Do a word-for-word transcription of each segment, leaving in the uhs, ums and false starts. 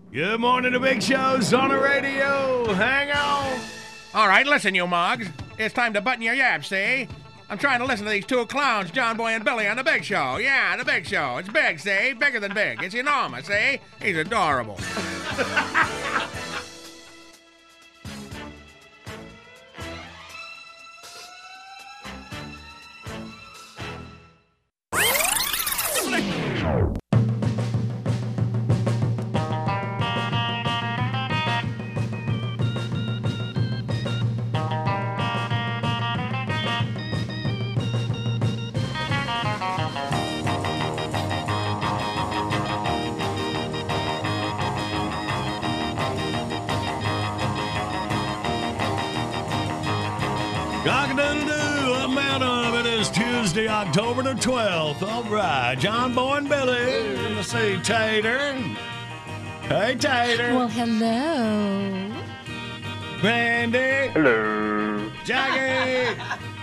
Good morning, the Big Show's on the radio. Hang on. All right, listen, you mugs. It's time to button your yaps, see? I'm trying to listen to these two clowns, John Boy and Billy, on the Big Show. Yeah, the Big Show. It's big, see? Bigger than big. It's enormous, see? He's adorable. Cock-a-doodle-doo, up man up. It is Tuesday, October the twelfth. All right, John Boy and Billy. Let's see, Tater. Hey, Tater. Well, hello. Randy. Hello. Jackie.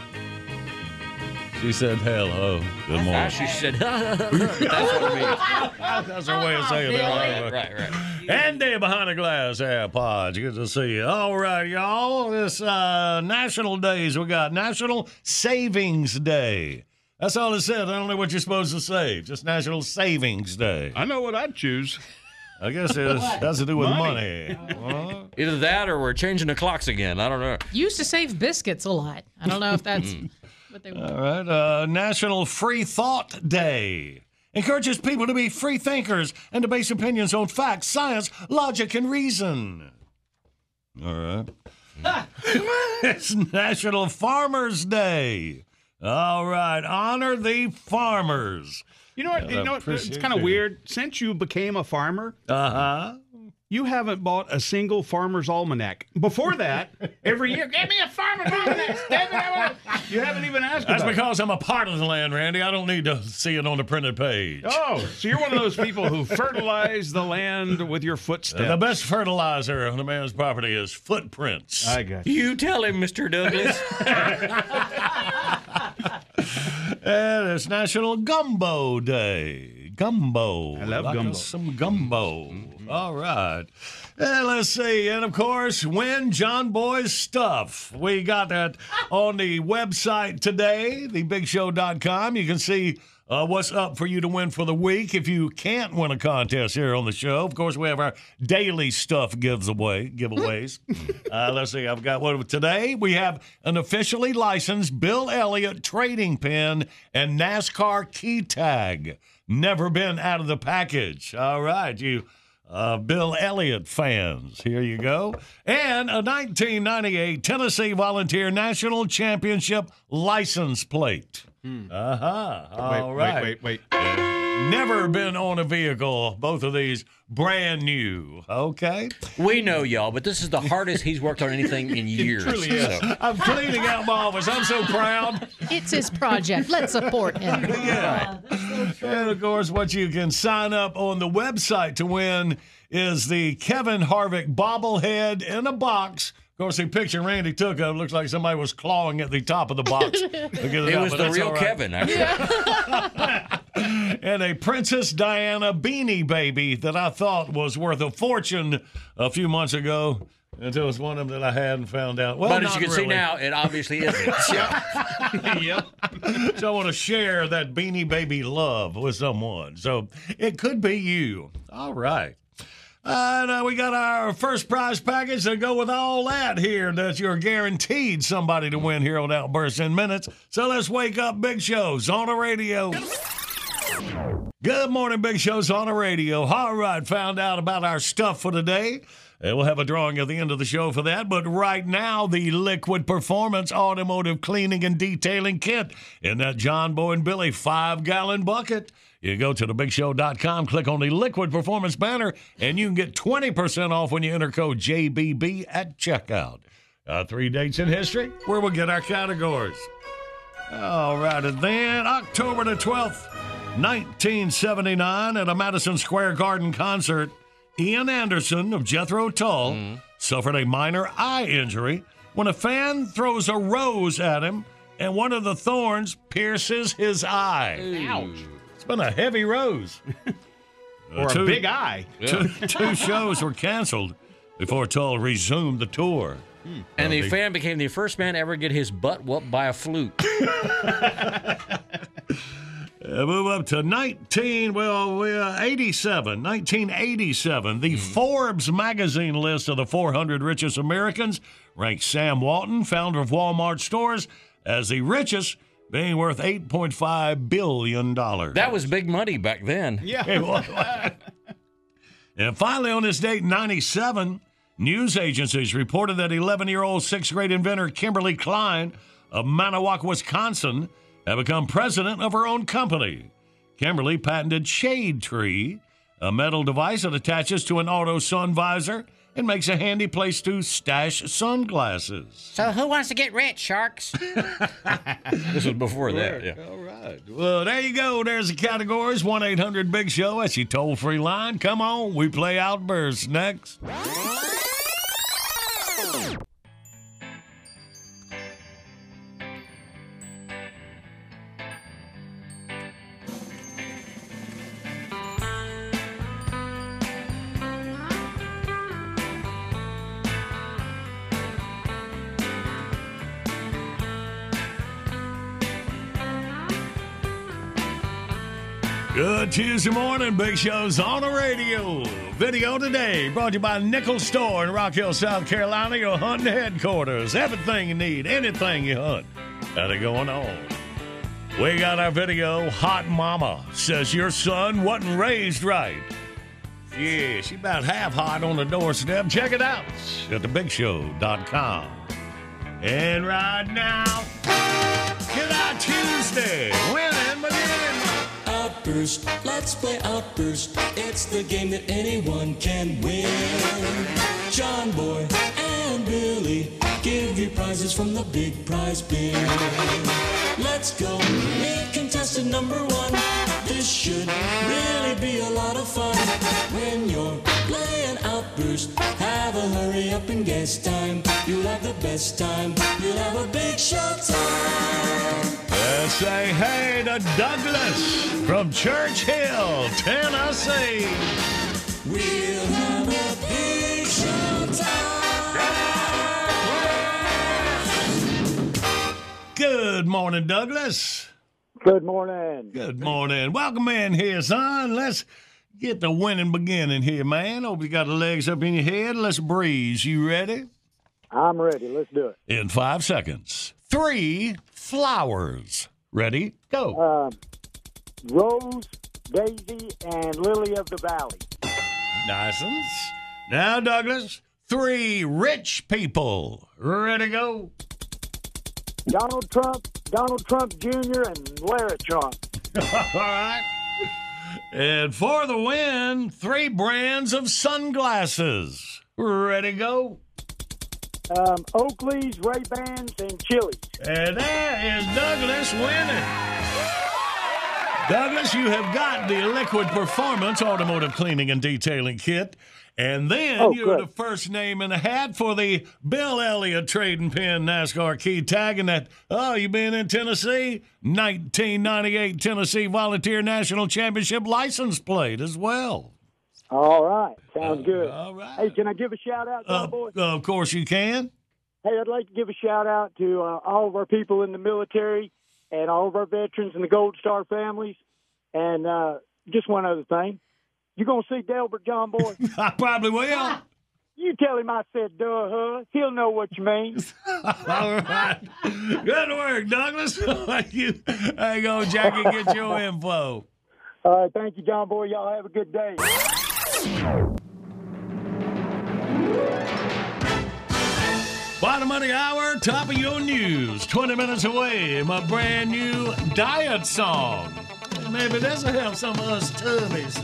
She said hello. Good morning. She said, that's what it means. That's her way of saying hello. Right, right, right. Andy behind the glass AirPods. Good to see you. All right, y'all. This uh, national days, we got National Savings Day. That's all it said. I don't know what you're supposed to say. Just National Savings Day. I know what I'd choose. I guess it has to do with money. money. Huh? Either that or we're changing the clocks again. I don't know. Used to save biscuits a lot. I don't know if that's what they want. All right. Uh, National Free Thought Day. Encourages people to be free thinkers and to base opinions on facts, science, logic, and reason. All right. It's National Farmers Day. All right. Honor the farmers. You know what? Yeah, you know what? It's appreciate kind of you. weird. Since you became a farmer, Uh-huh. you haven't bought a single farmer's almanac. Before that, every year, give me a farmer's almanac. You haven't even asked That's about it. because I'm a part of the land, Randy. I don't need to see it on the printed page. Oh, so you're one of those people who fertilize the land with your footsteps. The best fertilizer on a man's property is footprints. I got you. You tell him, Mister Douglas. And it's National Gumbo Day. Gumbo. I love Like gumbo. us some gumbo. All right. And let's see. And, of course, win John Boy's stuff. We got that on the website today, the big show dot com. You can see uh, what's up for you to win for the week. If you can't win a contest here on the show, of course, we have our daily stuff gives away, giveaways. uh, let's see. I've got one today. We have an officially licensed Bill Elliott trading pin and NASCAR key tag. Never been out of the package. All right, you uh, Bill Elliott fans, here you go. And a nineteen ninety-eight Tennessee Volunteer National Championship license plate. Uh-huh. All wait, right. wait, wait, wait. Never been on a vehicle. Both of these brand new. Okay. We know y'all, but this is the hardest he's worked on anything in years. truly is. So. I'm cleaning out my office. I'm so proud. It's his project. Let's support him. Yeah. And, of course, what you can sign up on the website to win is the Kevin Harvick bobblehead in a box. Of course, the picture Randy took of it looks like somebody was clawing at the top of the box. It was the real Kevin, actually. And a Princess Diana beanie baby that I thought was worth a fortune a few months ago until it's one of them that I had and found out. Well, But as not you can see really. now, it obviously isn't. Yep. So I want to share that beanie baby love with someone. So it could be you. All right. And uh, we got our first prize package to go with all that here that you're guaranteed somebody to win here on Outburst in Minutes. So let's wake up Big Show's on the radio. Good morning, Big Show's on the radio. All right, found out about our stuff for today. And we'll have a drawing at the end of the show for that. But right now, the Liquid Performance Automotive Cleaning and Detailing Kit in that John Boy and Billy five-gallon bucket. You go to the big show dot com, click on the Liquid Performance banner, and you can get twenty percent off when you enter code J B B at checkout. Uh, three dates in history where we'll get our categories. All right, and then October the twelfth, nineteen seventy-nine, at a Madison Square Garden concert, Ian Anderson of Jethro Tull mm. suffered a minor eye injury when a fan throws a rose at him and one of the thorns pierces his eye. Ouch. It's been a heavy rose. Or two, a big eye. Two, two shows were canceled before Tull resumed the tour. Hmm. And the fan became the first man ever to get his butt whooped by a flute. Uh, move up to nineteen, well, uh, eighty-seven, nineteen eighty-seven. The mm. Forbes magazine list of the four hundred richest Americans ranks Sam Walton, founder of Walmart stores, as the richest, being worth eight point five billion dollars. That was big money back then. Yeah. And finally, on this date, ninety-seven, news agencies reported that eleven-year-old sixth-grade inventor Kimberly Klein of Manawac, Wisconsin, had become president of her own company. Kimberly patented Shade Tree, a metal device that attaches to an auto sun visor and makes a handy place to stash sunglasses. So who wants to get rich, Sharks? This was before that, yeah. All right. Well, there you go. There's the categories. one eight hundred big show. That's your toll-free line. Come on. We play Outburst next. Good Tuesday morning. Big Show's on the radio. Video today brought to you by Nickel Store in Rock Hill, South Carolina, your hunting headquarters. Everything you need, anything you hunt. Got it going on. We got our video. Hot Mama says your son wasn't raised right. Yeah, she about half hot on the doorstep. Check it out at the big show dot com. And right now, get our Tuesday winning beginning. Outburst, let's play Outburst. It's the game that anyone can win. John Boy and Billy give you prizes from the big prize bin. Let's go meet contestant number one. This should really be a lot of fun. When you're playing Outburst, have a hurry up and guess time. You'll have the best time. You'll have a big show time. Let's say hey to Douglas from Church Hill, Tennessee. We'll have a big show time. Good morning, Douglas. Good morning. Good morning. Welcome in here, son. Let's get the winning beginning here, man. Hope you got the legs up in your head. Let's breeze. You ready? I'm ready. Let's do it. In five seconds. Three flowers. Ready? Go. Uh, Rose, Daisy, and Lily of the Valley. Nice. Now, Douglas, three rich people. Ready? Go. Donald Trump, Donald Trump Junior, and Lara Trump. All right. And for the win, three brands of sunglasses. Ready? Go. Um, Oakley's, Ray-Bans, and Chili's. And there is Douglas winning. Douglas, you have got the Liquid Performance Automotive Cleaning and Detailing Kit. And then oh, you're good. the first name in the hat for the Bill Elliott Trading Pin NASCAR key tag. And that, oh, you been in Tennessee? nineteen ninety-eight Tennessee Volunteer National Championship license plate as well. All right. Sounds uh, good. All right. Hey, can I give a shout-out, John uh, Boy? Of course you can. Hey, I'd like to give a shout-out to uh, all of our people in the military and all of our veterans and the Gold Star families. And uh, just one other thing. You going to see Delbert, John Boy? I probably will. You tell him I said, duh, huh? He'll know what you mean. All right. Good work, Douglas. you, hang on, Jackie, get your info. All right. Thank you, John Boy. Y'all have a good day. Bottom of the hour, top of your news. twenty minutes away, my brand new diet song. Maybe this will help some of us tubbies.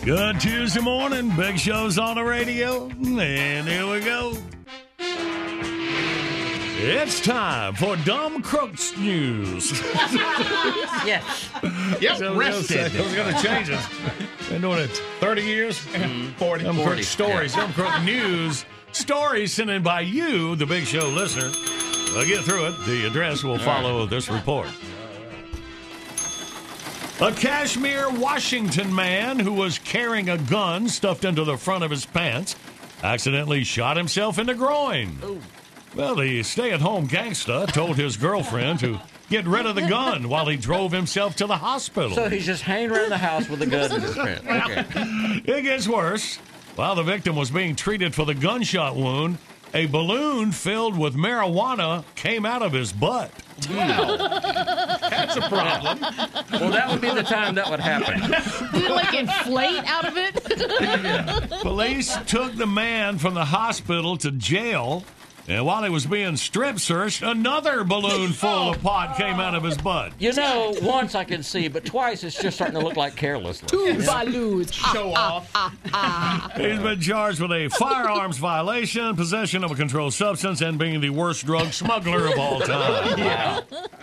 Good Tuesday morning. Big Show's on the radio. And here we go. It's time for Dumb Crooks News. Yes. Yep, I was rested. going to change it. Been doing it thirty years. forty, Dumb forty. Crook Stories. Dumb Crook News. Stories sent in by you, the Big Show listener. We'll get through it. The address will follow this report. A Kashmir, Washington man who was carrying a gun stuffed into the front of his pants accidentally shot himself in the groin. Ooh. Well, the stay-at-home gangsta told his girlfriend to get rid of the gun while he drove himself to the hospital. So he's just hanging around the house with a gun in his pants. Okay. It gets worse. While the victim was being treated for the gunshot wound, a balloon filled with marijuana came out of his butt. That's a problem. Well, that would be the time that would happen. Did it like inflate out of it? Police took the man from the hospital to jail, and while he was being strip searched, another balloon full of pot came out of his butt. You know, once I can see, but twice it's just starting to look like carelessness. Two balloons. Show off. He's been charged with a firearms violation, possession of a controlled substance, and being the worst drug smuggler of all time. Yeah.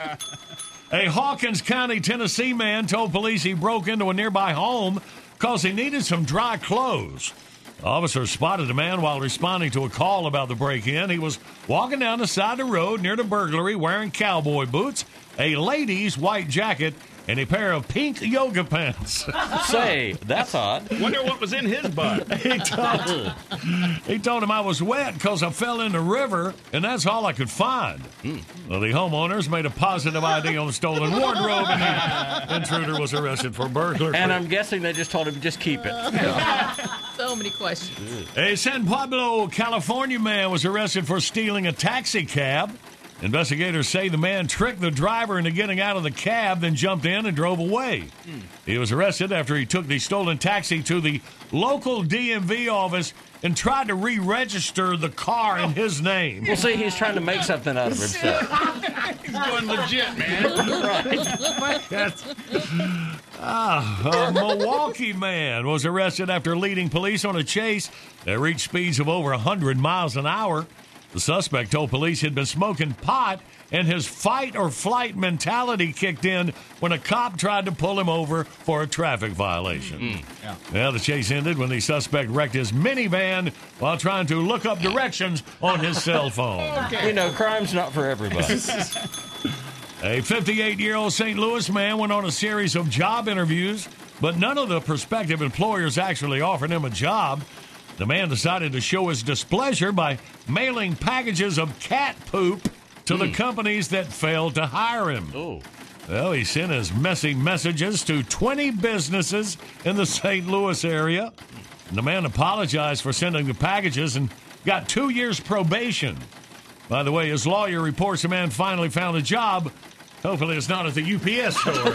A Hawkins County, Tennessee man told police he broke into a nearby home because he needed some dry clothes. Officers spotted the man while responding to a call about the break-in. He was walking down the side of the road near the burglary wearing cowboy boots, a lady's white jacket, and a pair of pink yoga pants. Say, that's odd. Wonder what was in his butt. he, told, he told him I was wet because I fell in the river, and that's all I could find. Mm. Well, the homeowners made a positive I D on the stolen wardrobe, and the intruder was arrested for burglary. And I'm guessing they just told him to just keep it. So many questions. A San Pablo, California man was arrested for stealing a taxi cab. Investigators say the man tricked the driver into getting out of the cab, then jumped in and drove away. Mm. He was arrested after he took the stolen taxi to the local D M V office and tried to re-register the car in his name. Well, see, he's trying to make something out of himself. He's going legit, man. Right. Ah, a Milwaukee man was arrested after leading police on a chase that reached speeds of over one hundred miles an hour. The suspect told police he'd been smoking pot, and his fight-or-flight mentality kicked in when a cop tried to pull him over for a traffic violation. Mm, yeah. Well, the chase ended when the suspect wrecked his minivan while trying to look up directions on his cell phone. Okay. You know, crime's not for everybody. A fifty-eight-year-old Saint Louis man went on a series of job interviews, but none of the prospective employers actually offered him a job. The man decided to show his displeasure by mailing packages of cat poop to mm. the companies that failed to hire him. Oh. Well, he sent his messy messages to twenty businesses in the Saint Louis area. And the man apologized for sending the packages and got two years probation. By the way, his lawyer reports the man finally found a job. Hopefully it's not at the U P S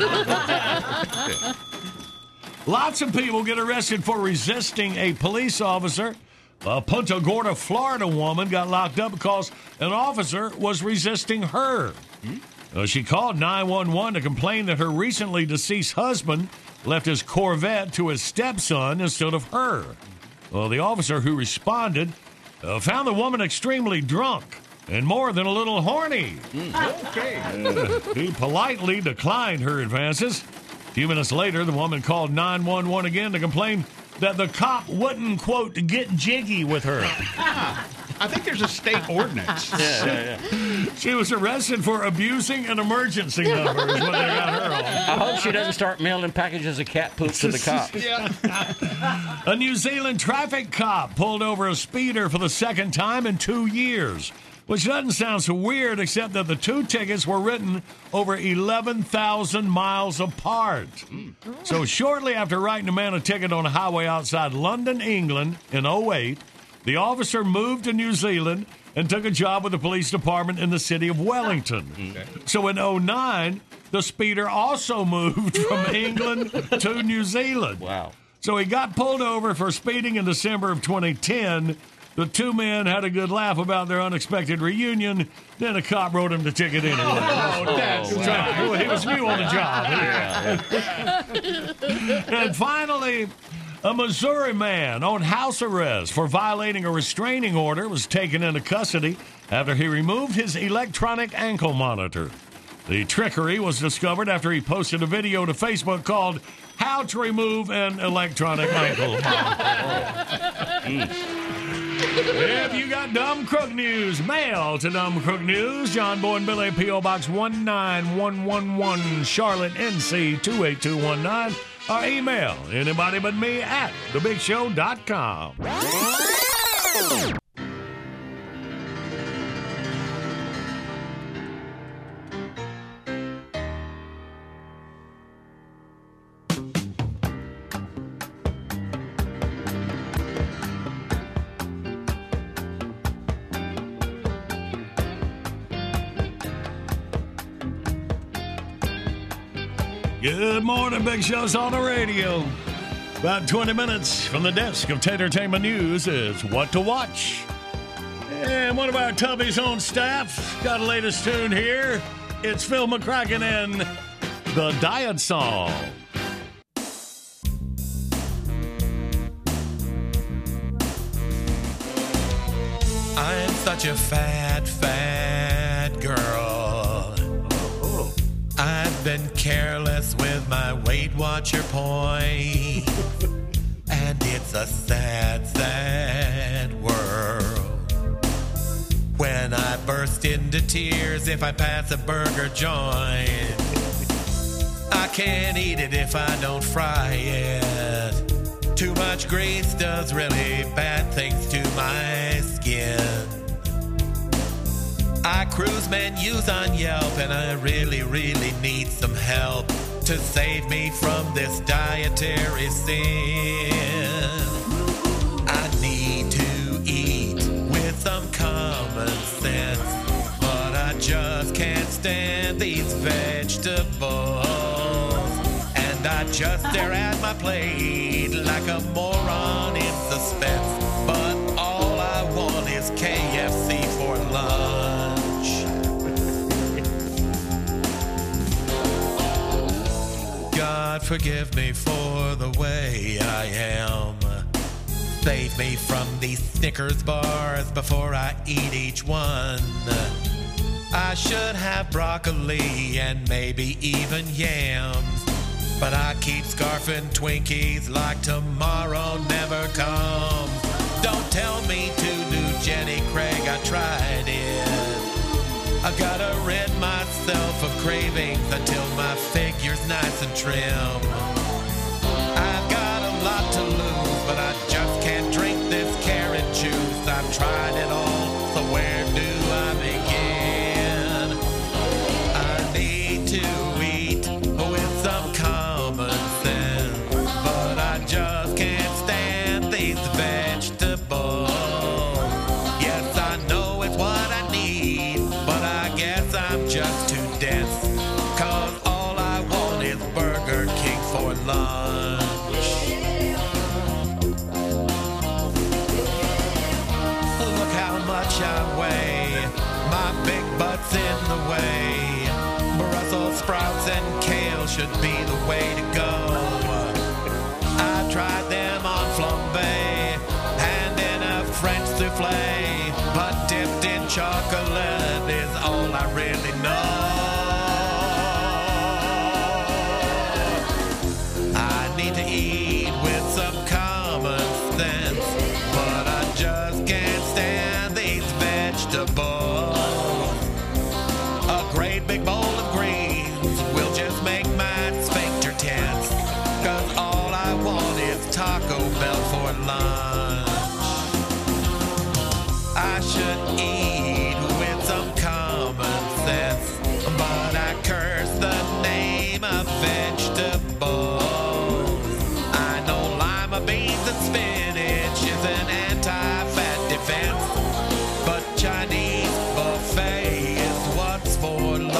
store. Lots of people get arrested for resisting a police officer. A Punta Gorda, Florida woman got locked up because an officer was resisting her. Hmm? Uh, she called nine one one to complain that her recently deceased husband left his Corvette to his stepson instead of her. Well, the officer who responded uh, found the woman extremely drunk and more than a little horny. Mm. Okay. Uh, he politely declined her advances. A few minutes later, the woman called nine one one again to complain that the cop wouldn't, quote, get jiggy with her. Ah, I think there's a state ordinance. Yeah, yeah, yeah. She was arrested for abusing an emergency number is what they got her on. I hope she doesn't start mailing packages of cat poop to the cops. Yeah. A New Zealand traffic cop pulled over a speeder for the second time in two years. Which doesn't sound so weird, except that the two tickets were written over eleven thousand miles apart. Mm. So shortly after writing a man a ticket on a highway outside London, England in oh eight, the officer moved to New Zealand and took a job with the police department in the city of Wellington. Okay. So in oh nine, the speeder also moved from England to New Zealand. Wow. So he got pulled over for speeding in December of twenty ten. The two men had a good laugh about their unexpected reunion. Then a cop wrote him the ticket anyway. Oh, that's oh, wow. He was new on the job. Yeah. And finally, A Missouri man on house arrest for violating a restraining order was taken into custody after he removed his electronic ankle monitor. The trickery was discovered after he posted a video to Facebook called How to Remove an Electronic Ankle Monitor. If you got Dumb Crook News, mail to Dumb Crook News, John Boy and Billy, P O. Box one nine one one one, Charlotte, N C two eight two one nine. Or email anybody but me at the big show dot com. Good morning, Big Show's on the radio. About twenty minutes from the desk of Tatertainment News is What to Watch. And one of our Tubby's own staff got a latest tune here. It's Phil McCracken and The Diet Song. I'm such a fat, fat girl. I've been careless with my Weight Watcher points, and it's a sad, sad world. When I burst into tears if I pass a burger joint, I can't eat it if I don't fry it. Too much grease does really bad things to my skin. I cruise menus on Yelp, and I really, really need some help to save me from this dietary sin. I need to eat with some common sense, but I just can't stand these vegetables. And I just stare at my plate like a moron in suspense, but all I want is K F C for lunch. God forgive me for the way I am. Save me from these Snickers bars before I eat each one. I should have broccoli and maybe even yams, but I keep scarfing Twinkies like tomorrow never comes. Don't tell me to do Jenny Craig, I tried it. I gotta rid myself of cravings until my figure's nice and trim. I've got a lot to lose, but I just can't drink this carrot juice. I've tried it all, so where do I begin? I need to eat with some common sense, but I just can't stand these vegetables. Yes, I know it's what I need, but I guess I'm just too dense, 'cause all I want is Burger King for lunch. Look how much I weigh, my big butt's in the way. Brussels sprouts and kale should be the way to go. I tried them on flambe and in a French souffle, but dipped in chocolate is all I really know. I need to eat with some common sense, but I just can't stand these vegetables. A great big bowl of greens will just make my sphincter tense, 'cause all I want is Taco Bell for lunch. I should eat with some common sense, but I curse the name of vegetables. I know lima beans and spinach is an anti-fat defense, but Chinese buffet is what's for lunch.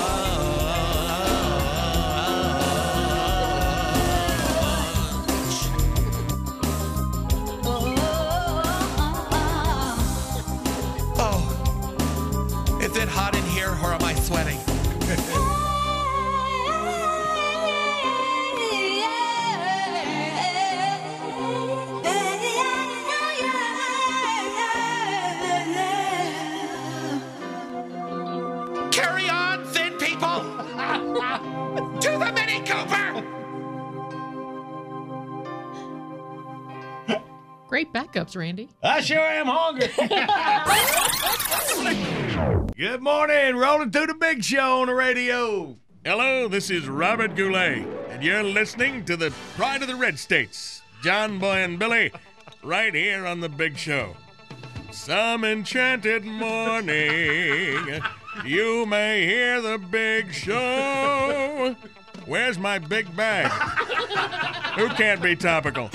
Oh, is it hot in here or am I sweating? Great backups, Randy. I sure am hungry. Good morning. Rolling through the big show on the radio. Hello, this is Robert Goulet, and you're listening to the Pride of the Red States, John Boy and Billy, right here on the Big Show. Some enchanted morning, you may hear the Big Show. Where's my big bag? Who can't be topical?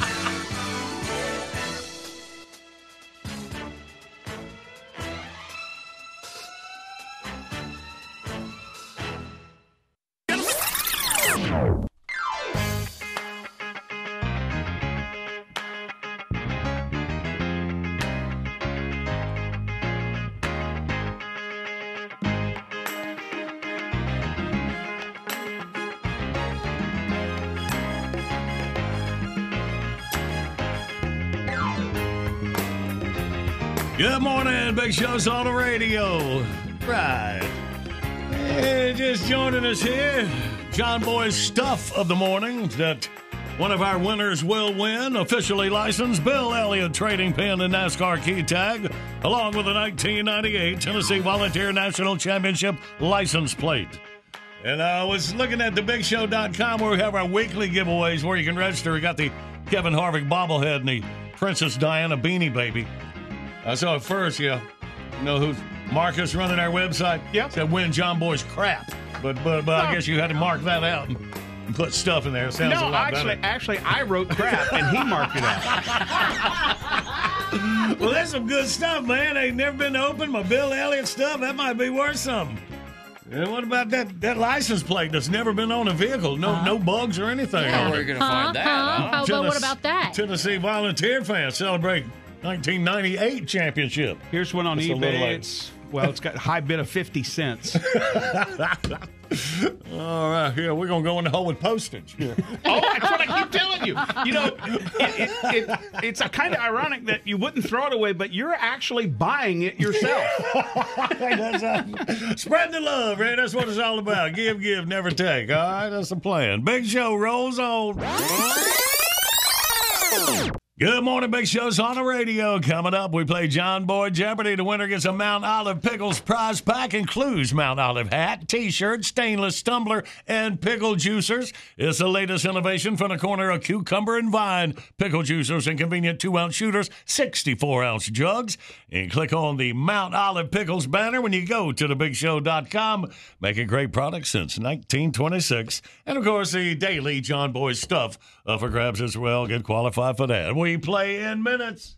Good morning, Big Show's on the radio. Right. Hey, just joining us here, John Boy's Stuff of the Morning, that one of our winners will win. Officially licensed Bill Elliott trading pin and NASCAR key tag, along with a nineteen ninety-eight Tennessee Volunteer National Championship license plate. And I was looking at the big show dot com where we have our weekly giveaways where you can register. We got the Kevin Harvick bobblehead and the Princess Diana Beanie Baby. I saw it first, yeah. You know who's Marcus running our website? Yep. Said win John Boy's crap. But but, but I guess you had to mark that out and, and put stuff in there. It sounds No, a lot actually, better. actually, I wrote crap and he marked it out. Well, that's some good stuff, man. Ain't never been opened. My Bill Elliott stuff, that might be worth something. And what about that, that license plate that's never been on a vehicle? No Uh, no bugs or anything. yeah. on Where are it. you going to find that? Huh? Huh? How about what about that? Tennessee Volunteer fans celebrate nineteen ninety-eight championship. Here's one on That's a little eBay. late. It's, well, it's got a high bid of fifty cents. All right, here, we're going to go in the hole with postage. Here. Oh, that's what I keep telling you. You know, it, it, it, it's a kind of ironic that you wouldn't throw it away, but you're actually buying it yourself. That's, uh, spread the love, man. That's what it's all about. Give, give, never take. All right, that's the plan. Big Show rolls on. Good morning, Big Show's on the radio. Coming up, we play John Boy Jeopardy. The winner gets a Mount Olive Pickles prize pack. Includes Mount Olive hat, T-shirt, stainless tumbler, and pickle juicers. It's the latest innovation from the corner of Cucumber and Vine. Pickle juicers and convenient two-ounce shooters, sixty-four ounce jugs. And click on the Mount Olive Pickles banner when you go to the big show dot com. Making great products since nineteen twenty-six. And, of course, the daily John Boy stuff uh, for grabs as well. Get qualified for that. We play in minutes.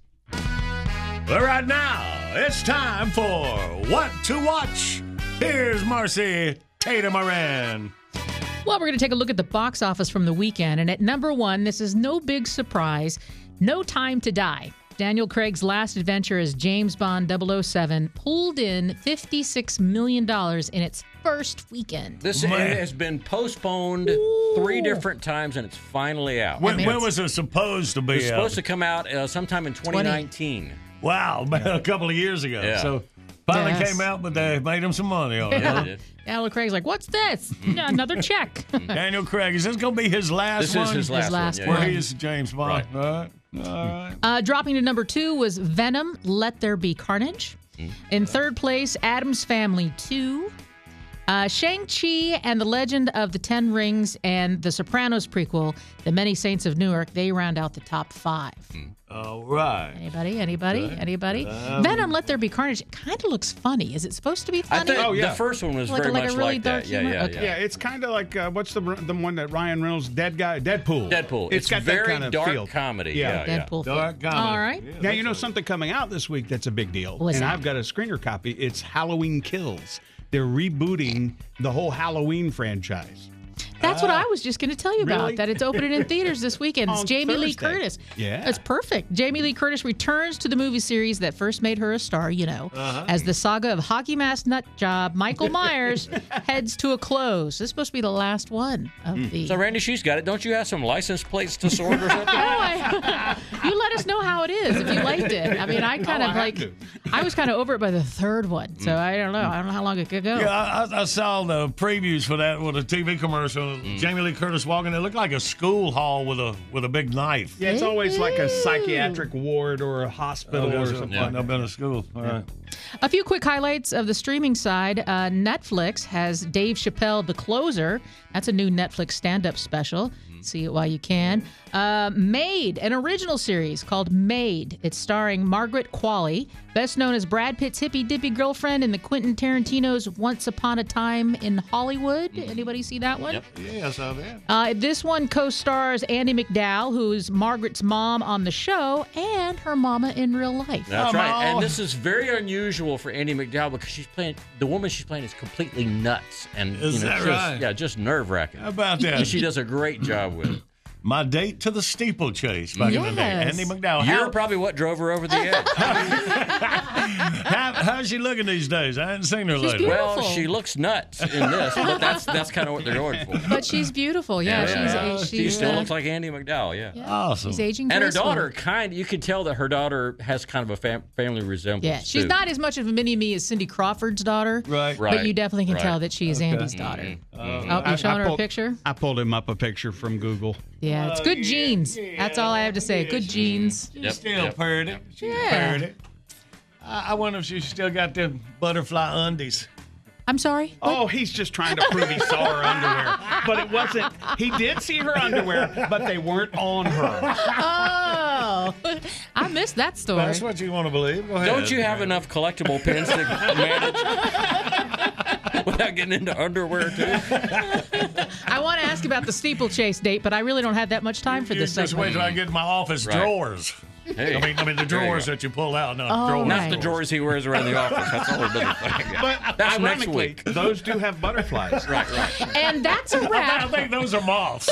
But right now, it's time for What to Watch. Here's Marcy Tatum Moran. Well, we're going to take a look at the box office from the weekend. And at number one, this is no big surprise, No Time to Die. Daniel Craig's last adventure as James Bond double oh seven pulled in fifty-six million dollars in its first weekend. This Man. has been postponed Ooh. three different times, and it's finally out. When, mean, when it's- was it supposed to be? It's supposed out? to come out uh, sometime in twenty nineteen. Wow, man, a couple of years ago. Yeah. So finally Yes. came out, but they made him some money on it. Yeah, huh? they did. Daniel Craig's like, what's this? Yeah, another check. Daniel Craig, is this going to be his last This one? is his last, last one. one. Where Yeah, he yeah. is James Bond. Right. All right. All right. Uh, dropping to number two was Venom, Let There Be Carnage. In third place, Addams Family two. Uh, Shang-Chi and the Legend of the Ten Rings and the Sopranos prequel, The Many Saints of Newark, they round out the top five. All right. Anybody? Anybody? Anybody? Venom, Let There Be Carnage. It kind of looks funny. Is it supposed to be I funny? think Oh, yeah. the first one was Like a- very like a much really like dark that. Yeah, humor? yeah, Okay. yeah. Yeah, it's kind of like, uh, what's the the one that Ryan Reynolds, Dead Guy, Deadpool. Deadpool. It's It's, got very that kind of dark feel. comedy. Yeah. Yeah, yeah. Deadpool. Dark comedy. All right. Yeah, Now, that's you know right. something coming out this week that's a big deal. What's and that? I've got a screener copy. It's Halloween Kills. They're rebooting the whole Halloween franchise. That's what I was just going to tell you Really? about, that it's opening in theaters this weekend. It's On Jamie Lee Thursday. Curtis. Yeah. It's perfect. Jamie Lee Curtis returns to the movie series that first made her a star, you know, as the saga of hockey mask nut job Michael Myers heads to a close. This is supposed to be the last one of the... So, Randy, she's got it. Don't you have some license plates to sort or something? Oh, I, you let us know how it is if you liked it. I mean, I kind Oh, of I have like, to. I was kind of over it by the third one, so I don't know. I don't know how long it could go. Yeah, I, I- I saw the previews for that with a T V commercial. know, Jamie Lee Curtis walking. It looked like a school hall with a with a big knife. Yeah, it's always like a psychiatric ward or a hospital or something. Yeah, I've been to school. All right. A few quick highlights of the streaming side. Uh, Netflix has Dave Chappelle, The Closer. That's a new Netflix stand-up special. See it while you can. Uh, Made, an original series called Made. It's starring Margaret Qualley, best known as Brad Pitt's hippy-dippy girlfriend in the Quentin Tarantino's Once Upon a Time in Hollywood. Anybody see that one? Yep. Yes, I did. Uh, this one co-stars Andie MacDowell, who's Margaret's mom on the show, and her mama in real life. That's Come right. on. And this is very unusual for Andie MacDowell because she's playing the woman she's playing is completely nuts and Is you know, that just, right? yeah, just nerve wracking. How about that? And she does a great job with it. My date to the steeplechase back in the day. Yes. Andie MacDowell. You're How, probably what drove her over the edge. how, how's she looking these days? I hadn't seen her She's lately. beautiful. Well, she looks nuts in this, but that's that's kind of what they're going for. But she's beautiful. Yeah, Yeah. she's, She she's still uh, looks like Andie MacDowell, yeah. yeah, Awesome. She's aging And her gracefully. daughter, kind you can tell that her daughter has kind of a fam- family resemblance. Yeah, she's too. not as much of a mini-me as Cindy Crawford's daughter. Right. Right. But you definitely can right. tell that she is Andy's daughter. Oh, you showing her a pulled, picture? I pulled him up a picture from Google. Yeah, it's good genes. That's all I have to say. Good genes. She's Yep, still yep. pretty. She's Yeah. pretty. I, I wonder if she still got them butterfly undies. I'm sorry. Oh, he's just trying to prove he saw her underwear. But it wasn't. He did see her underwear, but they weren't on her. Oh, I missed that story. That's what you want to believe. Go ahead. Don't you have enough collectible pins to manage without getting into underwear, too? I want to ask about the steeplechase date, but I really don't have that much time for You this just segment. wait till I get in my office Right. drawers. Hey, I mean, I mean the there you drawers go. that you pull out, not Oh, drawers. Not right. the drawers he wears around the office. That's a whole different thing. Yeah. But That's next ironically, week. those do have butterflies. Right, right. And that's a I wrap. think those are moths.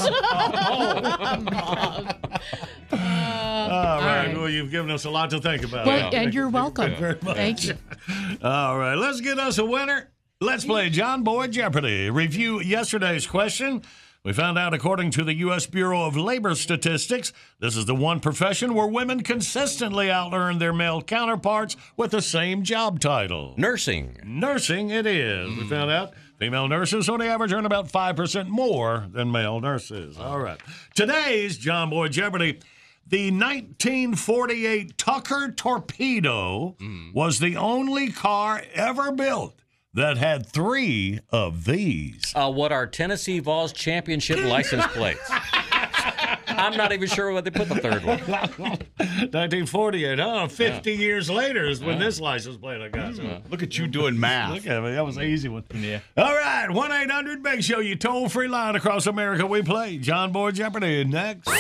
All right. right. Well, you've given us a lot to think about. Well, now. and you're welcome. very much. Thank you. All right. Let's get us a winner. Let's play John Boy Jeopardy. Review yesterday's question. We found out, according to the U S Bureau of Labor Statistics, this is the one profession where women consistently outearn their male counterparts with the same job title. Nursing. Nursing it is. We found out female nurses on the average earn about five percent more than male nurses. All right. Today's John Boy Jeopardy. The nineteen forty-eight Tucker Torpedo was the only car ever built that had three of these. Uh, what are Tennessee Vols championship license plates? I'm not even sure what they put the third one. nineteen forty-eight, huh? fifty years later is when this license plate I got. So. Look at you doing math. Look at me. That was an easy one. Yeah. All right. one eight hundred Big Show, you toll-free line across America. We play John Boy Jeopardy next.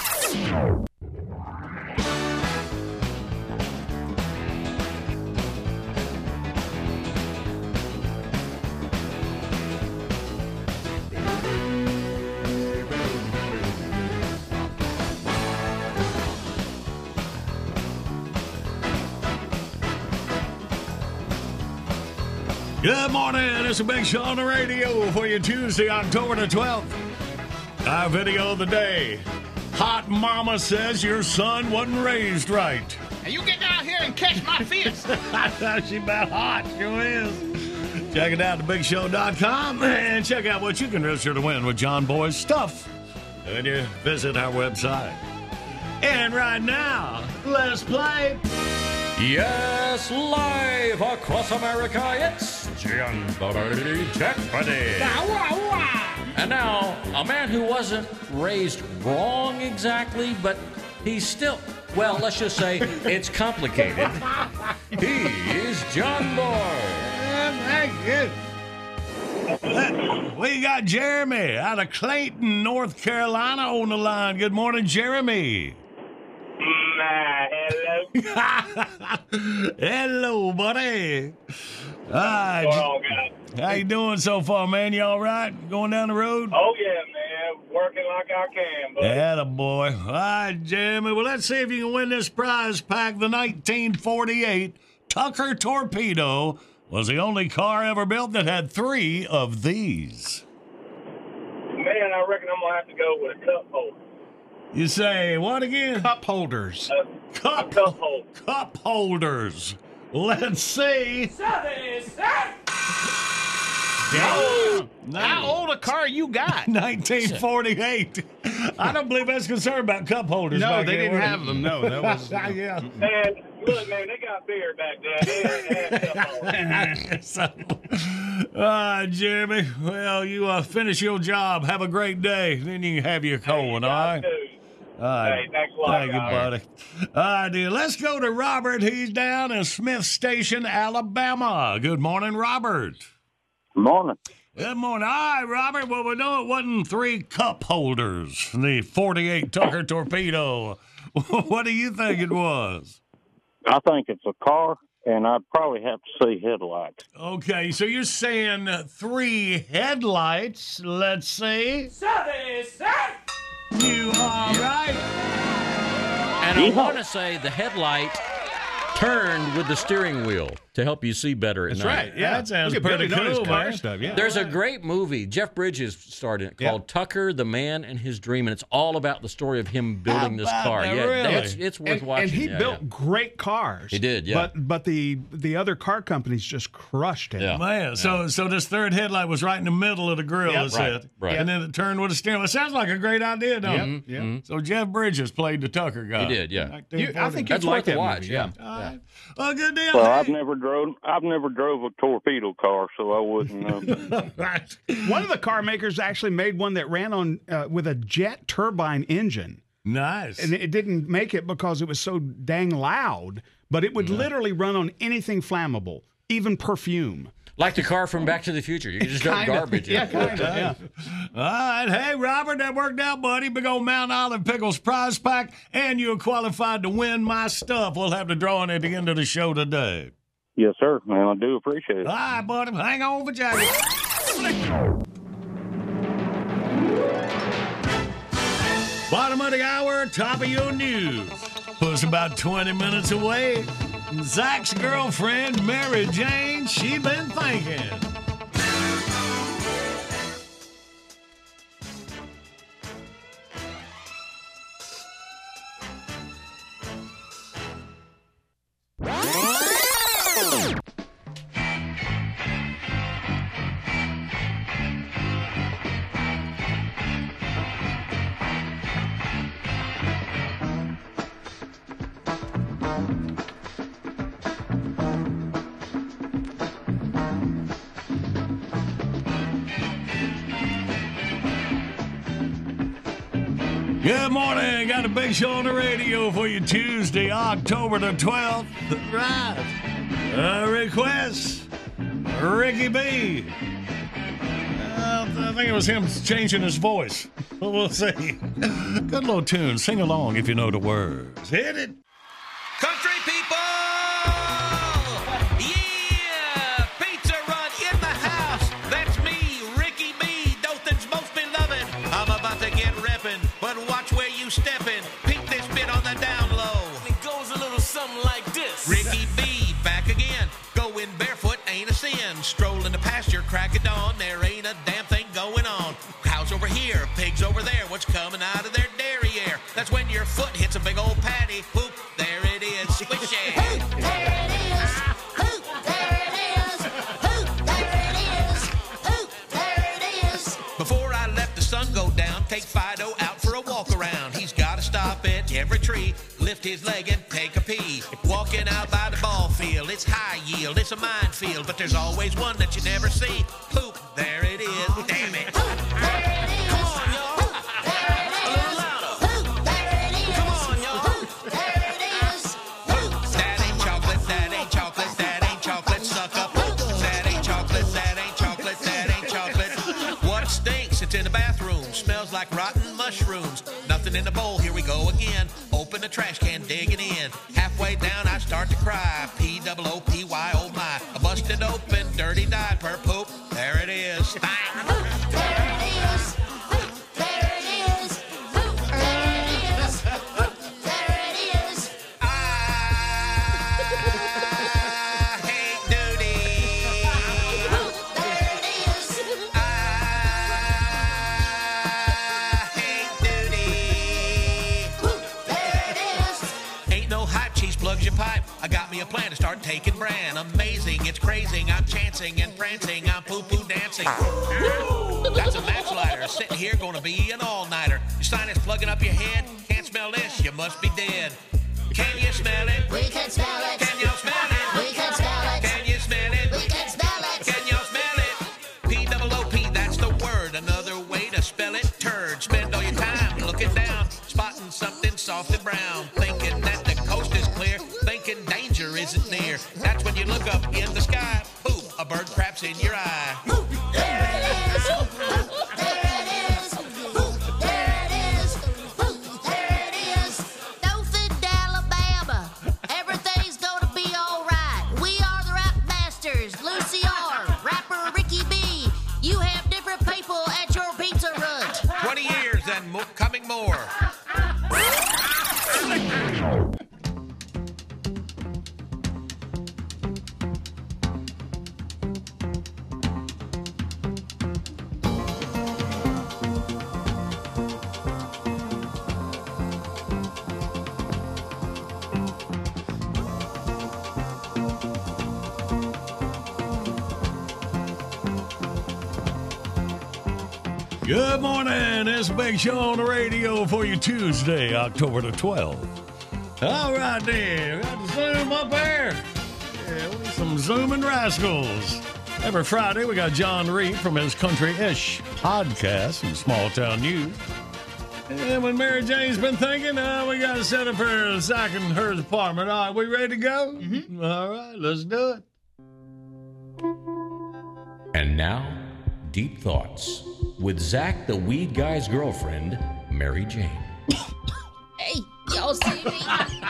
Good morning. It's a Big Show on the radio for you Tuesday, October the twelfth. Our video of the day. Hot mama says your son wasn't raised right. Now you get down here and catch my fish. She about hot. Sure is. Check it out at big show dot com and check out what you can register to win with John Boy's stuff when you visit our website. And right now, let's play. Yes, live across America, it's John Boy Jeopardy. And now, a man who wasn't raised wrong exactly, but he's still, well, let's just say it's complicated. He's John Boy. Thank you. We got Jeremy out of Clayton, North Carolina on the line. Good morning, Jeremy. Nah, hello. Hello, buddy. All right. What's going on, guys? How you doing so far, man? You all right? Going down the road? Oh, yeah, man. Working like I can, but Yeah, boy. All right, Jeremy. Well, let's see if you can win this prize pack. The nineteen forty-eight Tucker Torpedo was the only car ever built that had three of these. man, I reckon I'm going to have to go with a cup holder. You say what again? Cup holders. A, Cup, a cup holder. cup holders. Let's see. Oh, How old a car you got? nineteen forty-eight. I don't believe that's concerned about cup holders. No, back they then, didn't were have them. No, that was. yeah. Man, look, man, they got beer back then. They didn't have so, uh, Jeremy, well, you uh, finish your job. Have a great day. Then you can have your cold one, all right? All right. Hey, thanks a lot, Thank you, guys. buddy. All right, dear. Let's go to Robert. He's down in Smith Station, Alabama. Good morning, Robert. Good morning. Good morning. All right, Robert. Well, we know it wasn't three cup holders, the forty-eight Tucker Torpedo. What do you think it was? I think it's a car, and I'd probably have to see headlights. Okay, so you're saying uh, three headlights. Let's see. You are right. And I want to say the headlight turned with the steering wheel to help you see better at That's night. right. Yeah, That sounds Look at pretty Billy Noah's cool, car man. Stuff, yeah. There's a great movie. Jeff Bridges starred in it called Tucker, the Man and His Dream, and it's all about the story of him building this about car. that, Yeah, really? it's, it's worth and, watching. and he Yeah, built yeah. great cars. He did, yeah. But but the the other car companies just crushed him. Yeah. Man, so so this third headlight was right in the middle of the grill, Yep. it Right, said. right. And then it turned with a steering wheel. It sounds like a great idea, don't Yep. it? Yep. So Jeff Bridges played the Tucker guy. He did, yeah. nineteen You, I think That's you'd worth like a that watch, movie, yeah. All right. Well, good deal. Well, Hey. I've never drove. I've never drove a torpedo car, so I wouldn't know. Right. One of the car makers actually made one that ran on uh, with a jet turbine engine, Nice. and it didn't make it because it was so dang loud. But it would literally run on anything flammable, even perfume. Like the car from Back to the Future. You can just dump Kinda. garbage in Yeah, it. kind of. Yeah. All right. Hey, Robert, that worked out, buddy. Big old Mount Olive Pickles prize pack, and you're qualified to win my stuff. We'll have the drawing at the end of the show today. Yes, sir. Man, I do appreciate it. All right, buddy. Hang on for Jackie. Bottom of the hour, top of your news. Was about twenty minutes away. Zach's girlfriend, Mary Jane, she been thinking. Good morning. Got a big show on the radio for you Tuesday, October the twelfth. Right. Uh, request, Ricky B. Uh, I think it was him changing his voice. We'll see. Good little tune. Sing along if you know the words. Hit it. Country people! Yeah! Pizza Run in the house! That's me, Ricky B, Dothan's most beloved. I'm about to get reppin', but watch where you steppin'. Peep this bit on the down low. It goes a little something like this. Ricky B, back again. Going barefoot ain't a sin. Strolling the pasture, crack of dawn. There ain't a damn thing going on. Cows over here, pigs over there. What's coming out of their dairy air? That's when your foot hits a big old patty. Poop, there it is. Squish it. Hoop, there it is. Hoop, there it is. Hoop, there it is. Hoop, there it is. Before I let the sun go down, take Fido out for a walk around. He's got to stop at every tree, lift his leg and take a pee. Walking out by the ball field, it's high yield, it's a minefield, but there's always one that you never see. Poop, there it is. Damn it. Hoop, there it is. Come on, y'all. Hoop, there it is. A little louder. Hoop, there it is. Come on, y'all. Hoop, there it is. Hoop, That ain't chocolate, that ain't chocolate, that ain't chocolate, suck up. That ain't chocolate, that ain't chocolate, that ain't chocolate. What stinks? It's in the bathroom. Smells like rotten mushrooms. Nothing in the bowl, here we go again. Open the trash can, digging in. Halfway down, I start to cry. P O O P Y, oh my. A busted open, dirty diaper, poop. There it is. Bang. hoop, there it is. Hoop, there it is. Hoop, there it is. Hoop, there it is. I hate duty. Hoop, there it is. I hate duty. Hoop, there it is. Ain't no hot cheese plugs your pipe. I got me a plan to start taking bran. Amazing, it's crazy. crazing, I'm chancing and prancing, I'm poo-poo dancing. That's a match lighter, sitting here gonna be an all-nighter. Your sinus plugging up your head, can't smell this, you must be dead. Can you smell it? We can smell it. Can y'all smell it? We can smell it. Can you smell it? We can smell it. Can y'all smell it? P double O P, that's the word. Another way to spell it, turd. Spend all your time looking down, spotting something soft and brown, thinking that the coast is clear, thinking danger isn't near. That's when you look up in the sky, poop, a bird craps in your eye. There it is. There it is. There it is. There it is. Dothan, Alabama. Everything's gonna be all right. We are the rap masters. Lucy R, rapper Ricky B. You have different people at your pizza rut. Twenty years and mo- coming more. Good morning. It's Big Show on the radio for you Tuesday, October the twelfth. All right, then. We got the Zoom up there. Yeah, we some Zooming rascals. Every Friday, we got John Reed from his Country-ish podcast and Small Town News. And when Mary Jane's been thinking, uh, we got to set up for Zach and her apartment. All right, we ready to go? Mm-hmm. All right, let's do it. And now, Deep Thoughts with Zach the Weed Guy's girlfriend, Mary Jane. Hey, y'all see me?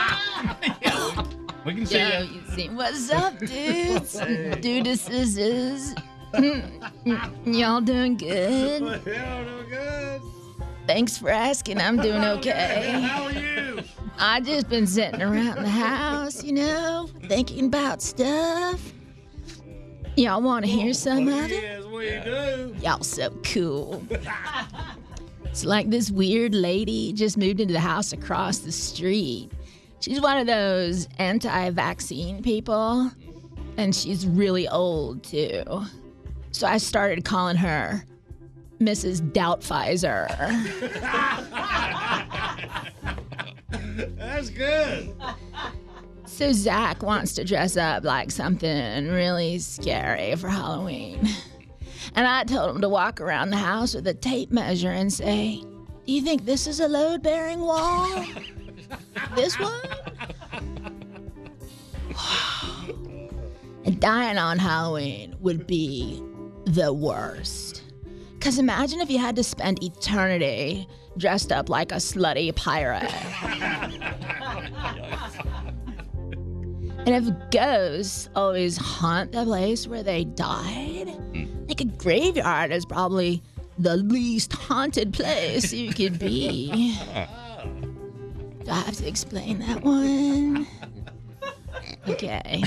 We can see Yo, you. you see what's up, dudes? Dudeses. Y'all doing good? Yeah, doing good. Thanks for asking. I'm doing okay. How are you? I just been sitting around the house, you know, thinking about stuff. Y'all want to hear some of it? Yes, we do. Y'all so cool. It's like this weird lady just moved into the house across the street. She's one of those anti-vaccine people, and she's really old, too. So I started calling her Missus Doubtpfizer. That's good. So Zach wants to dress up like something really scary for Halloween. And I told him to walk around the house with a tape measure and say, do you think this is a load-bearing wall? This one? And dying on Halloween would be the worst. Because imagine if you had to spend eternity dressed up like a slutty pirate. And if ghosts always haunt the place where they died, like a graveyard is probably the least haunted place you could be. Do I have to explain that one? Okay.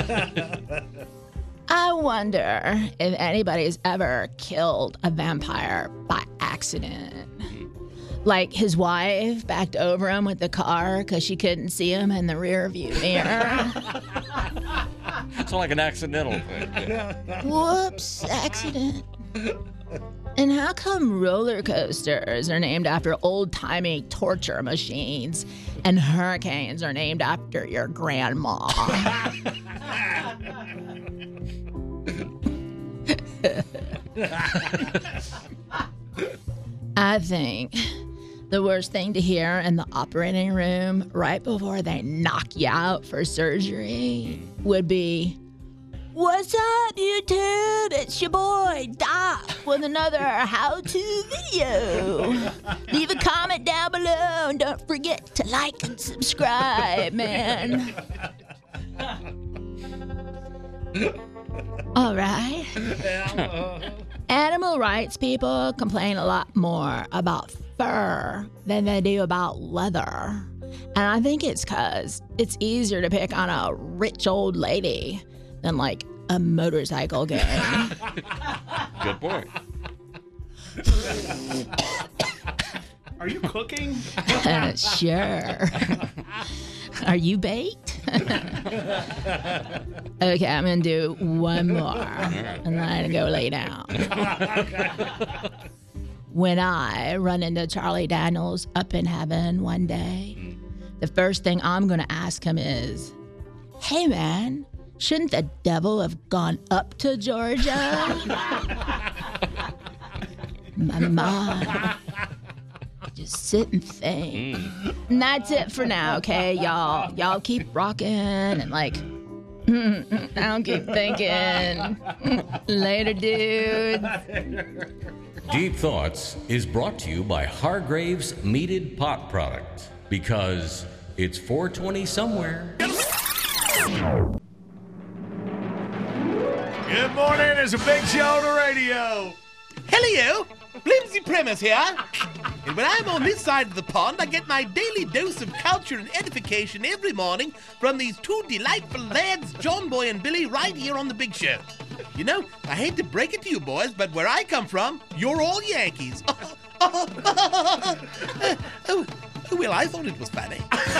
I wonder if anybody's ever killed a vampire by accident. Like his wife backed over him with the car because she couldn't see him in the rear view mirror. It's like an accidental thing. Whoops, accident. And how come roller coasters are named after old-timey torture machines and hurricanes are named after your grandma? I think the worst thing to hear in the operating room right before they knock you out for surgery would be, "What's up, YouTube? It's your boy, Doc, with another how-to video. Leave a comment down below and don't forget to like and subscribe, man." All right. Animal rights people complain a lot more about fur than they do about leather. And I think it's because it's easier to pick on a rich old lady than like a motorcycle gang. Good point. Are you cooking? Sure. Are you baked? Okay, I'm going to do one more, and then I'm going to go lay down. When I run into Charlie Daniels up in heaven one day, the first thing I'm going to ask him is, hey, man, shouldn't the devil have gone up to Georgia? My mom. Just sit and think. Mm. And that's it for now, okay, y'all? Y'all keep rocking and, like, mm, I'll keep thinking. Later, dudes. Deep Thoughts is brought to you by Hargrave's Meated Pot Product, because it's four twenty somewhere. Good morning. It's a big show on the radio. Hello, Flimsy Premise here. And when I'm on this side of the pond, I get my daily dose of culture and edification every morning from these two delightful lads, John Boy and Billy, right here on the Big Show. You know, I hate to break it to you boys, but where I come from, you're all Yankees. Oh, oh, oh, oh, oh, oh well, I thought it was funny.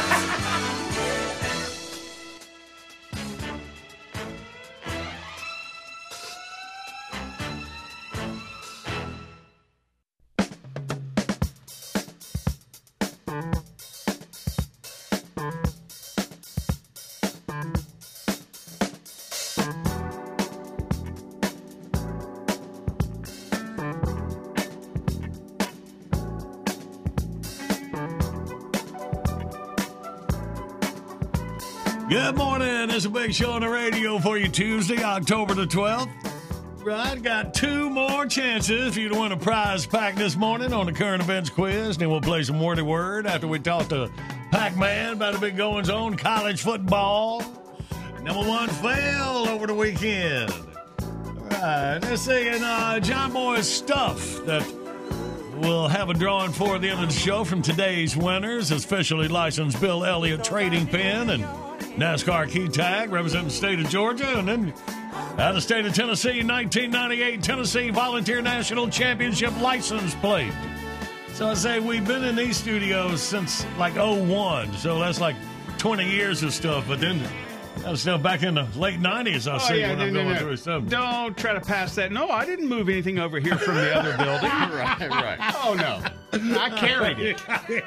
Good morning. It's a big show on the radio for you Tuesday, October the twelfth. Right, got two more chances for you to win a prize pack this morning on the current events quiz. Then we'll play some wordy word after we talk to Pac-Man about the big goings on college football. Number one fell over the weekend. All right, let's see. And uh, John Boy's stuff that we'll have a drawing for at the end of the show from today's winners. Officially licensed Bill Elliott trading pin and NASCAR key tag representing the state of Georgia. And then out of the state of Tennessee, nineteen ninety-eight Tennessee Volunteer National Championship license plate. So I say we've been in these studios since like oh one, so that's like twenty years of stuff. But then that was stuff back in the late nineties, I oh, see yeah, when no, I'm no, going no. through something. Don't try to pass that. No, I didn't move anything over here from the other building. Right, right. Oh, no. I carried it.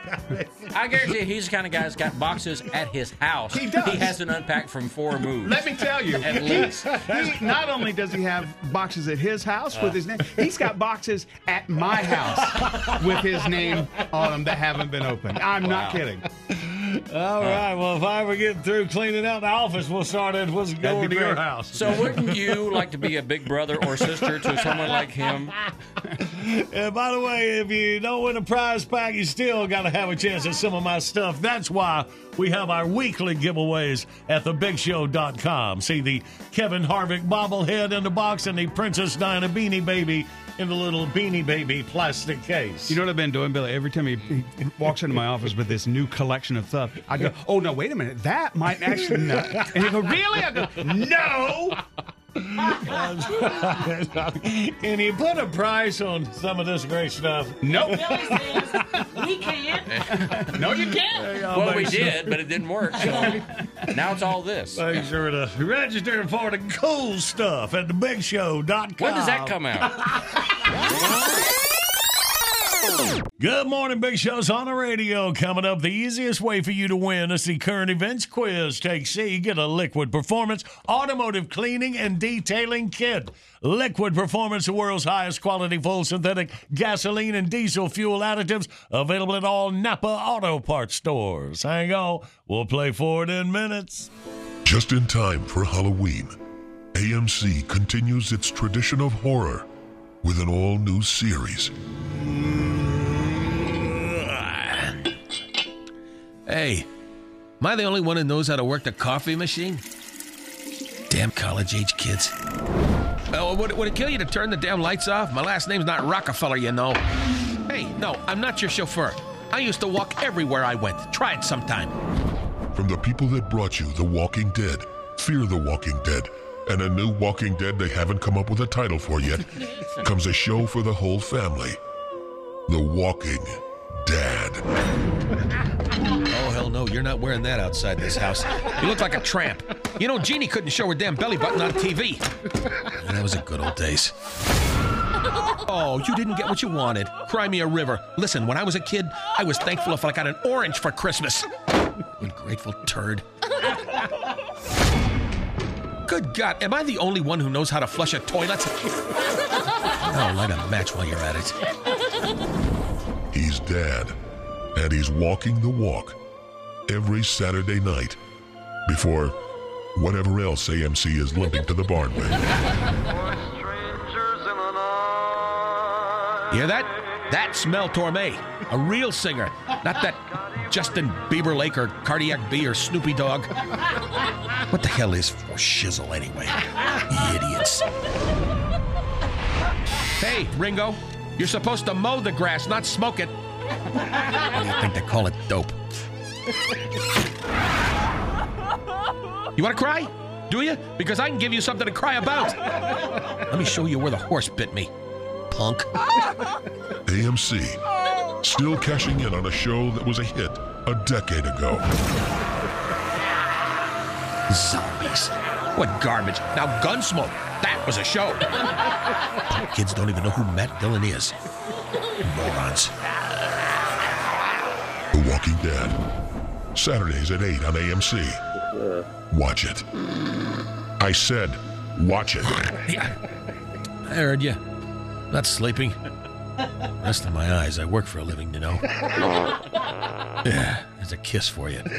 I guarantee you he's the kind of guy that's got boxes at his house. He does. He hasn't unpacked from four moves. Let me tell you, At he, least. he, not only does he have boxes at his house with his name, he's got boxes at my house with his name on them that haven't been opened. I'm Wow. not kidding. All right. Well, if I ever get through cleaning out the office, we'll start it. We'll go be to your great. house. So wouldn't you like to be a big brother or sister to someone like him? And by the way, if you don't win a prize pack, you still got to have a chance at some of my stuff. That's why we have our weekly giveaways at the big show dot com. See the Kevin Harvick bobblehead in the box and the Princess Diana Beanie Baby in the little Beanie Baby plastic case. You know what I've been doing, Billy? Every time he, he walks into my office with this new collection of stuff, I go, oh, no, wait a minute. That might actually not. And he go, really? I go, no. Can you put a price on some of this great stuff? Nope. We can't. No, you can't. Well, we did, but it didn't work. So now it's all this. Make sure to register for the cool stuff at the big show dot com. When does that come out? Good morning, Big Show's on the radio. Coming up, the easiest way for you to win is the current events quiz. Take C, get a Liquid Performance automotive cleaning and detailing kit. Liquid Performance, the world's highest quality full synthetic gasoline and diesel fuel additives, available at all Napa Auto Parts stores. Hang on, we'll play for it in minutes. Just in time for Halloween, A M C continues its tradition of horror with an all-new series. Hey, am I the only one who knows how to work the coffee machine? Damn college-age kids. Oh, would, would it kill you to turn the damn lights off? My last name's not Rockefeller, you know. Hey, no, I'm not your chauffeur. I used to walk everywhere I went. Try it sometime. From the people that brought you The Walking Dead, Fear the Walking Dead, and a new Walking Dead they haven't come up with a title for yet, comes a show for the whole family. The Walking Dad. Oh, hell no, you're not wearing that outside this house. You look like a tramp. You know, Jeannie couldn't show her damn belly button on T V. Yeah, that was the good old days. Oh, you didn't get what you wanted. Cry me a river. Listen, when I was a kid, I was thankful if I got an orange for Christmas. Ungrateful turd. Good God, am I the only one who knows how to flush a toilet? Oh, light a match while you're at it. He's Dad, and he's walking the walk every Saturday night before whatever else A M C is limping to the barn with. You hear that? That's Mel Torme, a real singer, not that Justin Bieber Lake or Cardiac B or Snoopy Dogg. What the hell is for shizzle anyway? Idiots. Hey, Ringo, you're supposed to mow the grass, not smoke it. What do you think they call it? Dope. You want to cry? Do you? Because I can give you something to cry about. Let me show you where the horse bit me, punk. A M C, still cashing in on a show that was a hit a decade ago. Zombies. What garbage. Now, Gunsmoke. That was a show. Kids don't even know who Matt Dillon is. Morons. The Walking Dead. Saturdays at eight on A M C. Watch it. I said, watch it. Yeah. I heard you. Not sleeping. Rest of my eyes. I work for a living, you know. Yeah, there's a kiss for you.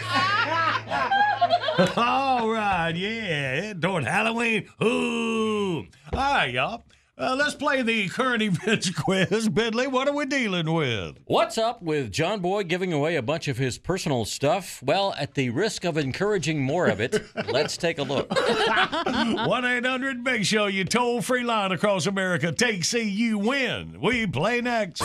All right, yeah, toward Halloween. Ooh. All right, y'all. Uh, let's play the current events quiz. Bidley, what are we dealing with? What's up with John Boy giving away a bunch of his personal stuff? Well, at the risk of encouraging more of it, let's take a look. one eight hundred Big Show, you toll-free line across America. Take C, you win. We play next.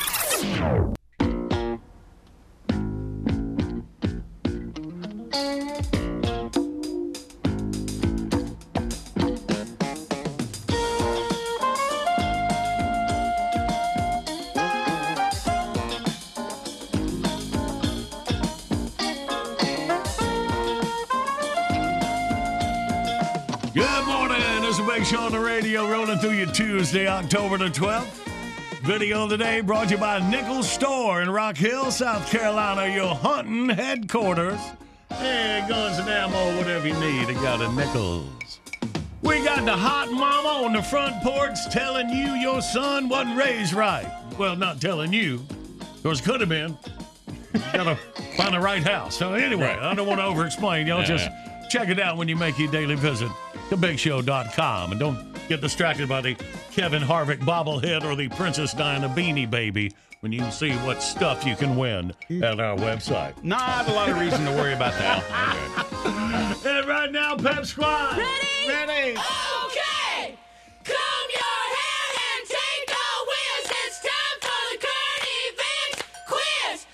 Good morning. This is Big Show on the radio, rolling through you Tuesday, October the twelfth. Video today brought to you by Nichols Store in Rock Hill, South Carolina, your hunting headquarters. Hey, guns and ammo, whatever you need, they got a Nichols. We got the hot mama on the front porch telling you your son wasn't raised right. Well, not telling you, because could have been. You gotta find the right house. So anyway, I don't want to over-explain. Y'all just check it out when you make your daily visit to big show dot com. And don't get distracted by the Kevin Harvick bobblehead or the Princess Diana beanie baby when you see what stuff you can win at our website. Not a lot of reason to worry about that. Okay. And right now, Pep Squad. Ready? Ready. Okay. Comb your hair and take a whiz. It's time for the current events quiz.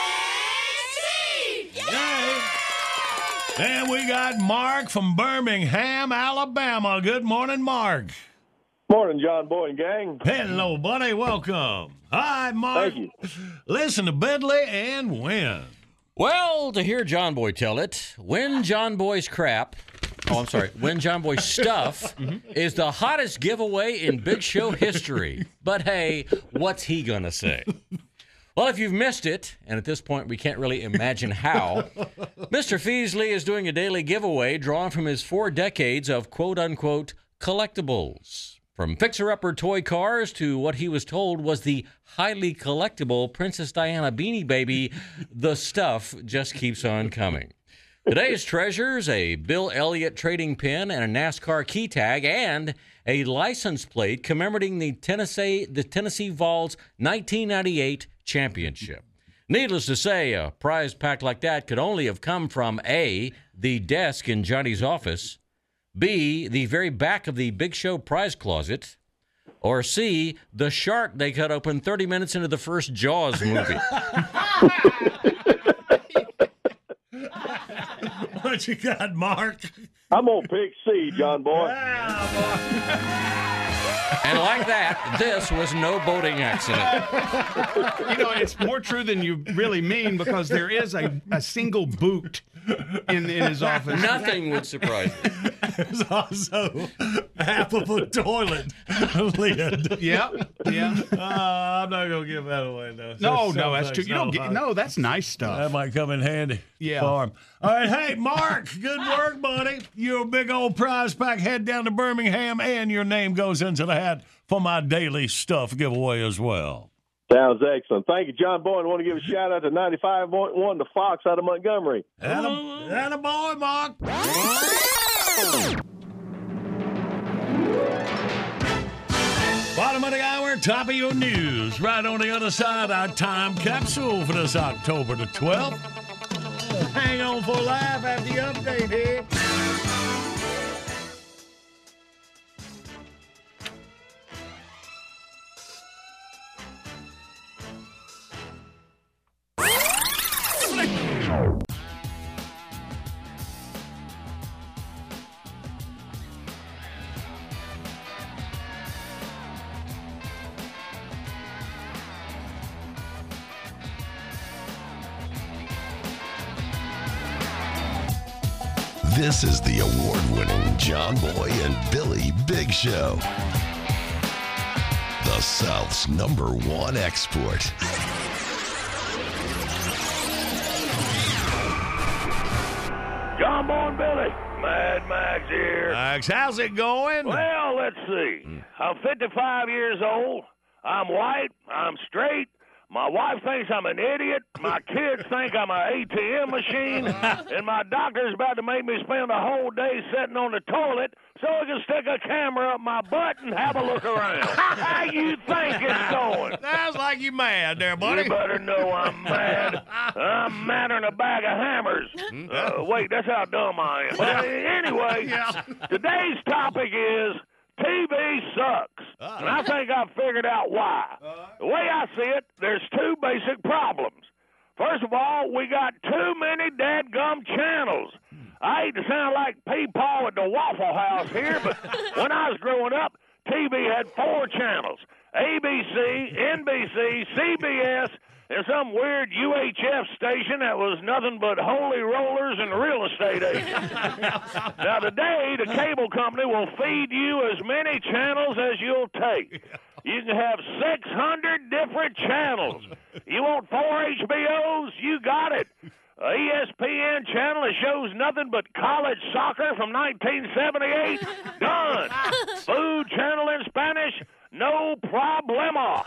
Taxi! Yay! And we got Mark from Birmingham, Alabama. Good morning, Mark. Morning, John Boy and gang. Hello, buddy. Welcome. Hi, Mark. Thank you. Listen to Bidley and win. Well, to hear John Boy tell it, Win John Boy's crap, oh, I'm sorry, Win John Boy's stuff is the hottest giveaway in Big Show history. But hey, what's he going to say? Well, if you've missed it, and at this point we can't really imagine how, Mister Feasley is doing a daily giveaway drawn from his four decades of quote-unquote collectibles. From fixer-upper toy cars to what he was told was the highly collectible Princess Diana beanie baby, the stuff just keeps on coming. Today's treasures, a Bill Elliott trading pin and a NASCAR key tag, and a license plate commemorating the Tennessee, the Tennessee Vols nineteen ninety-eight championship. Needless to say, a prize pack like that could only have come from A, the desk in Johnny's office, B, the very back of the Big Show prize closet, or C, the shark they cut open thirty minutes into the first Jaws movie. What you got, Mark? I'm going to pick C, John Boy. Yeah, Mark. And like that, this was no boating accident. You know, it's more true than you really mean because there is a, a single boot in, in his office. Nothing would surprise me. There's also half of a toilet lid. Yep. Yeah. Uh, I'm not gonna give that away though. No, There's no, some that's true. things You don't no, get. uh, No, that's nice stuff. That might come in handy. Yeah. For him. All right, hey Mark, good work, buddy. You're a big old prize pack. Head down to Birmingham, and your name goes into the hat for my daily stuff giveaway as well. Sounds excellent. Thank you, John Boy. I want to give a shout out to ninety-five point one, the Fox out of Montgomery. And a, and a boy, Mark. Bottom of the hour, top of your news. Right on the other side, our time capsule for this October the twelfth. Hang on for a laugh after the update here. This is the award-winning John Boy and Billy Big Show. The South's number one export. John Boy and Billy. Mad Max here. Max, how's it going? Well, let's see. I'm fifty-five years old. I'm white. I'm straight. My wife thinks I'm an idiot. My kids think I'm an A T M machine. And my doctor's about to make me spend a whole day sitting on the toilet so I can stick a camera up my butt and have a look around. How you think it's going? Sounds like you mad there, buddy. You better know I'm mad. I'm madder than a bag of hammers. Uh, wait, that's how dumb I am. But anyway, today's topic is T V sucks. And I think I've figured out why. The way I see it, there's two basic problems. First of all, we got too many dadgum channels. I hate to sound like P-Paw at the Waffle House here, but when I was growing up, T V had four channels. A B C, N B C, C B S, and some weird U H F station that was nothing but holy rollers and real estate agents. Now, today, the cable company will feed you as many channels as you'll take. You can have six hundred different channels. You want four H B Os? You got it. A E S P N channel that shows nothing but college soccer from nineteen seventy-eight? Done. Food channel in Spanish? No problema.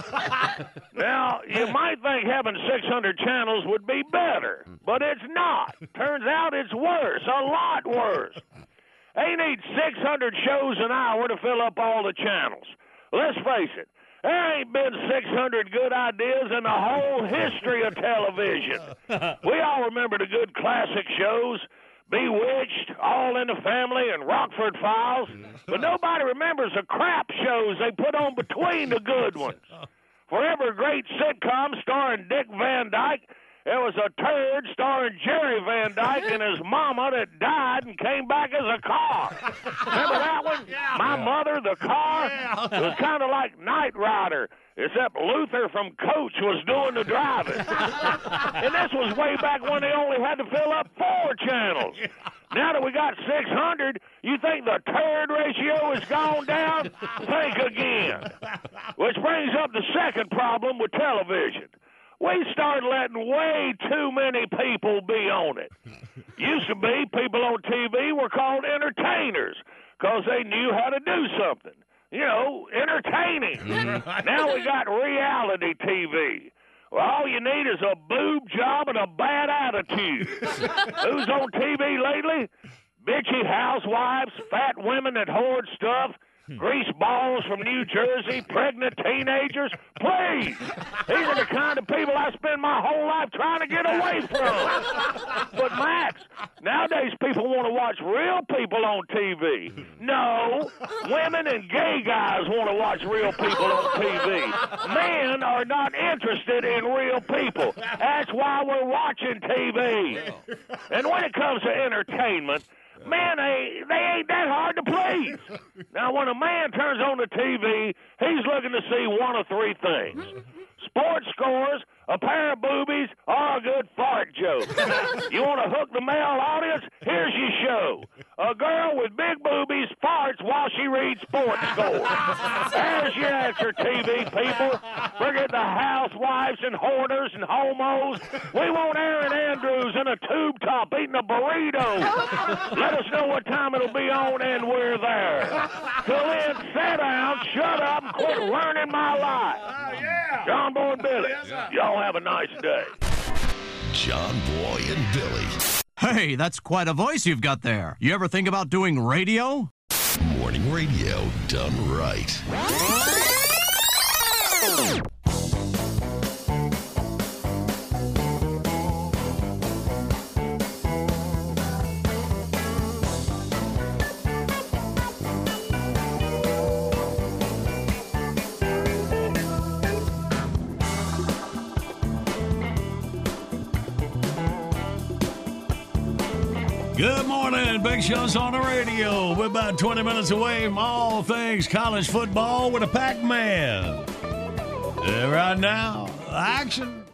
Now, you might think having six hundred channels would be better, but it's not. Turns out it's worse, a lot worse. They need six hundred shows an hour to fill up all the channels. Let's face it, there ain't been six hundred good ideas in the whole history of television. We all remember the good classic shows, Bewitched, All in the Family, and Rockford Files, but nobody remembers the crap shows they put on between the good ones. For every great sitcom starring Dick Van Dyke, there was a turd starring Jerry Van Dyke and his mama that died and came back as a car. Remember that one? Yeah. My Mother, the Car? Yeah. It was kind of like Knight Rider, except Luther from Coach was doing the driving. And this was way back when they only had to fill up four channels. Now that we got six hundred, you think the turd ratio has gone down? Think again. Which brings up the second problem with television. We started letting way too many people be on it. Used to be people on T V were called entertainers because they knew how to do something. You know, entertaining. Now we got reality T V. Well, all you need is a boob job and a bad attitude. Who's on T V lately? Bitchy housewives, fat women that hoard stuff, grease balls from New Jersey, pregnant teenagers. Please! These are the kind of people I spend my whole life trying to get away from. But, Max, nowadays people want to watch real people on T V. No, women and gay guys want to watch real people on T V. Men are not interested in real people. That's why we're watching T V. And when it comes to entertainment, man, they, they ain't that hard to please. teeth. Now, when a man turns on the T V, he's looking to see one of three things. Sports scores, a pair of boobies, or a good fart joke. You want to hook the male audience? Here's your show. A girl with big boobies farts while she reads sports scores. There's your answer, T V people. Forget the housewives and hoarders and homos. We want Aaron Andrews in a tube top eating a burrito. Let us know what time it'll be on and we're there. Till then, sit down, shut up, and quit learning my life. John Boy and Billy, y'all have a nice day. John Boy and Billy. Hey, that's quite a voice you've got there. You ever think about doing radio? Morning radio done right. Good morning, Big Show's on the radio. We're about twenty minutes away from all things college football with a Pac-Man. Uh, right now, action.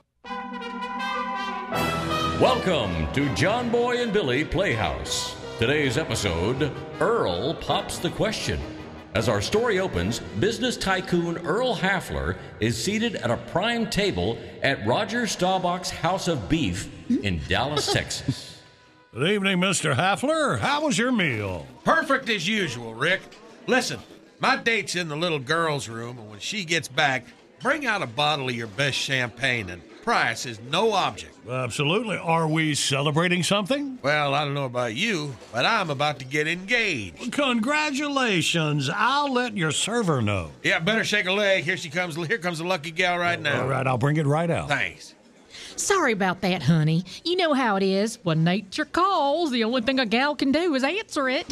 Welcome to John Boy and Billy Playhouse. Today's episode, Earl Pops the Question. As our story opens, business tycoon Earl Hafler is seated at a prime table at Roger Staubach's House of Beef in Dallas, Texas. Good evening, Mister Hafler. How was your meal? Perfect as usual, Rick. Listen, my date's in the little girl's room, and when she gets back, bring out a bottle of your best champagne, and price is no object. Absolutely. Are we celebrating something? Well, I don't know about you, but I'm about to get engaged. Congratulations. I'll let your server know. Yeah, better shake a leg. Here she comes. Here comes the lucky gal right now. All right, I'll bring it right out. Thanks. Sorry about that, honey. You know how it is. When nature calls, the only thing a gal can do is answer it.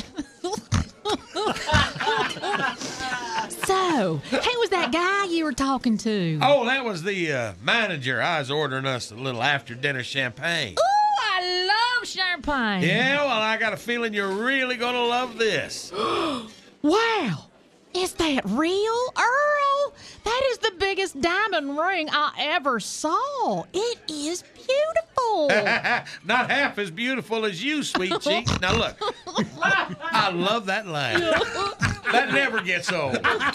So, who was that guy you were talking to? Oh, that was the uh, manager. I was ordering us a little after-dinner champagne. Ooh, I love champagne. Yeah, well, I got a feeling you're really going to love this. Wow. Is that real, Earl? That is the biggest diamond ring I ever saw. It is beautiful. Not half as beautiful as you, sweet cheek. Now, look, I love that line. That never gets old.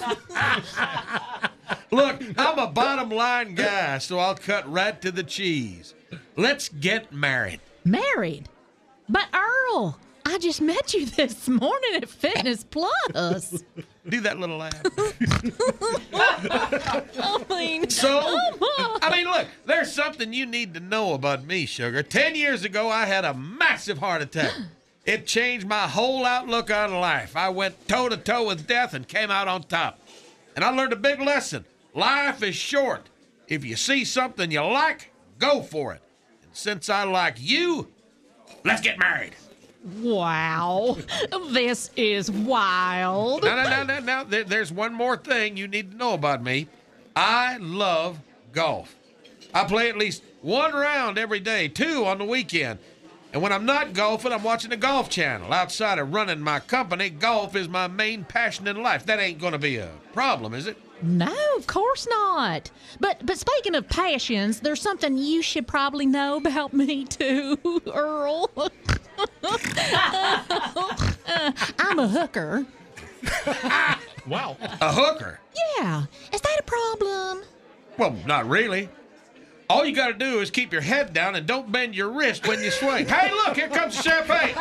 Look, I'm a bottom line guy, so I'll cut right to the cheese. Let's get married. Married? But, Earl, I just met you this morning at Fitness Plus. Do that little laugh. I mean, so, I mean, look, there's something you need to know about me, sugar. Ten years ago, I had a massive heart attack. It changed my whole outlook on life. I went toe-to-toe with death and came out on top. And I learned a big lesson. Life is short. If you see something you like, go for it. And since I like you, let's get married. Wow, this is wild. No, no, no, no, no. There, there's one more thing you need to know about me. I love golf. I play at least one round every day, two on the weekend. And when I'm not golfing, I'm watching the Golf Channel. Outside of running my company, golf is my main passion in life. That ain't going to be a problem, is it? No, of course not. But but speaking of passions, there's something you should probably know about me too, Earl. uh, I'm a hooker. Wow. A hooker? Yeah. Is that a problem? Well, not really. All you got to do is keep your head down and don't bend your wrist when you swing. Hey, look, here comes the champagne.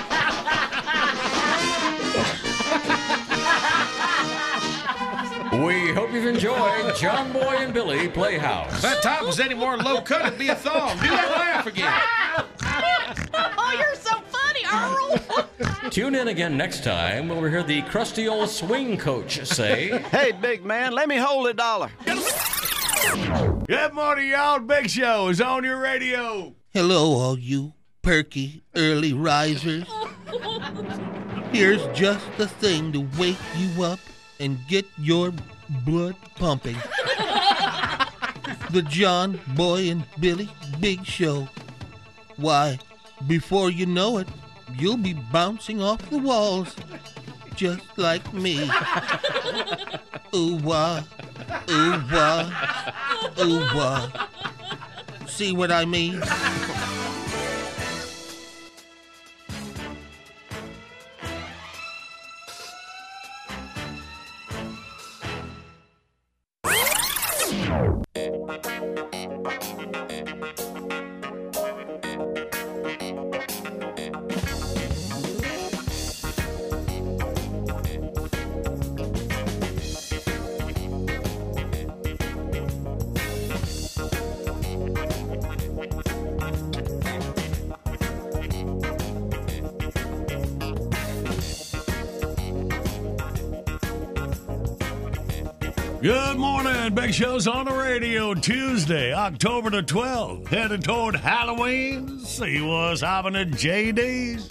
We hope you've enjoyed John Boy and Billy Playhouse. If that top was any more low cut, it'd be a thong. Do that laugh again. Oh, you're so funny, Earl. Tune in again next time when we hear the crusty old swing coach say, Hey, big man, let me hold a dollar. Good morning, y'all. Big Show is on your radio. Hello, all you perky early risers. Here's just the thing to wake you up and get your blood pumping. The John Boy and Billy Big Show. Why, before you know it, you'll be bouncing off the walls. just like me. Ooh wah, ooh wah, ooh wah. See what I mean? Good morning. Big Show's on the radio Tuesday, October the twelfth. Headed toward Halloween. See what's happening at J D's.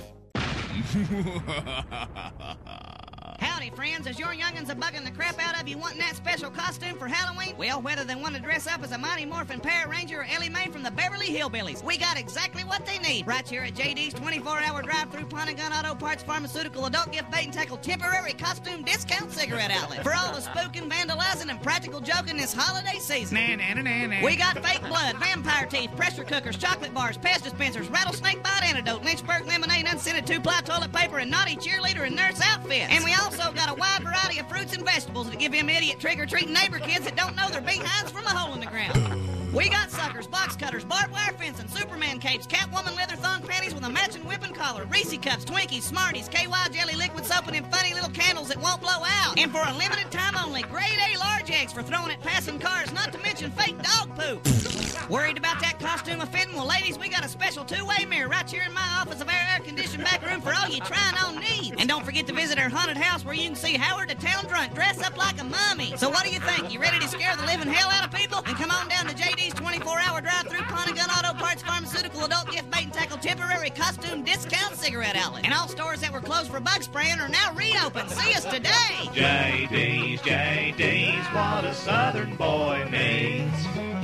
Howdy, friends. Is your youngins a bugging the crap out of you wanting that special costume for Halloween? Well, whether they want to dress up as a Mighty Morphin Power Ranger or Ellie Mae from the Beverly Hillbillies, we got exactly what they need right here at J D's twenty-four hour drive-through Pawn and Gun Auto Parts Pharmaceutical Adult Gift Bait and Tackle Temporary Costume Discount Cigarette Outlet. For all the spooking, vandalizing, and practical joking this holiday season. Nah, nah, nah, nah. We got fake blood, vampire teeth, pressure cookers, chocolate bars, pest dispensers, rattlesnake bite antidote, Lynchburg lemonade, unscented two-ply toilet paper, and naughty cheerleader and nurse outfits. And we also got a wide variety of fruits and vegetables to give them idiot trick-or-treating neighbor kids that don't know their behinds from a hole in the ground. We got suckers, box cutters, barbed wire fencing, Superman capes, Catwoman leather thong panties with a matching whip and collar, Reese cups, Twinkies, Smarties, K Y jelly, liquid soap, and them funny little candles that won't blow out. And for a limited time only, grade A large eggs for throwing at passing cars, not to mention fake dog poop. Worried about that costume offending? Well, ladies, we got a special two-way mirror right here in my office of our air-conditioned back room for all you trying on needs. And don't forget to visit our haunted house where you can see Howard the Town Drunk dress up like a mummy. So what do you think? You ready to scare the living hell out of people? And come on down to J D's twenty-four hour drive-through Pawn and Gun Auto Parts Pharmaceutical Adult Gift Bait and Tackle Temporary Costume Discount Cigarette Outlet. And all stores that were closed for bug spraying are now reopened. See us today. J D's, J D's, what a southern boy needs.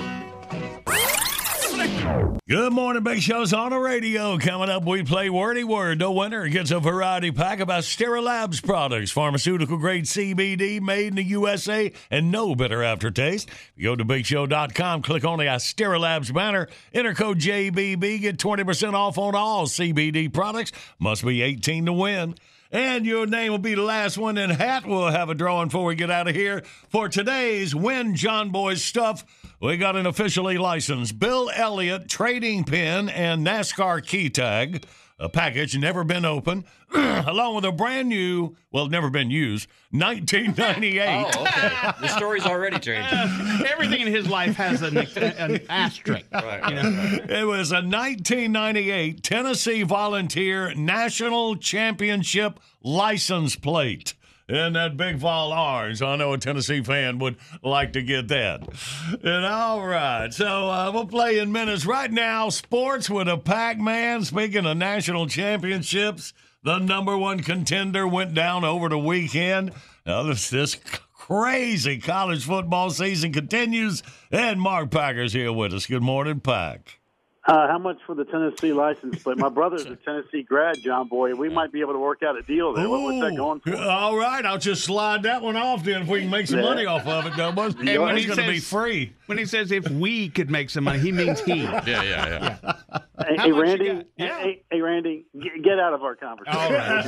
Good morning, Big Show's on the radio. Coming up, we play Wordy Word. The winner gets a variety pack of Astera Labs products, pharmaceutical-grade C B D made in the U S A and no bitter aftertaste. You go to big show dot com, click on the Astera Labs banner, enter code J B B, get twenty percent off on all C B D products. Must be eighteen to win. And your name will be the last one in hat. We'll have a drawing before we get out of here. For today's Win John Boy's Stuff, we got an officially licensed Bill Elliott trading pin and NASCAR key tag, a package never been opened, along with a brand new, well, never been used, nineteen ninety-eight. Oh, okay. The story's already changed. Everything in his life has an, an asterisk. Right. You know? It was a nineteen ninety-eight Tennessee Volunteer National Championship license plate. And that big vol orange. I know a Tennessee fan would like to get that. And all right, so uh, we'll play in minutes. Right now, sports with a Pac-Man. Speaking of national championships, the number one contender went down over the weekend. Now, this, this crazy college football season continues. And Mark Packer's here with us. Good morning, Pack. Uh, how much for the Tennessee license plate? My brother's a Tennessee grad, John Boy. We might be able to work out a deal there. What was that going for? All right, I'll just slide that one off then if we can make some Yeah. money off of it. Though, but And it's when going he to says- be free. When he says if we could make some money, he means he. Yeah, yeah, yeah. Hey, How hey, much you Randy. got? Yeah. Hey, hey, Randy. Get, get out of our conversation. All right.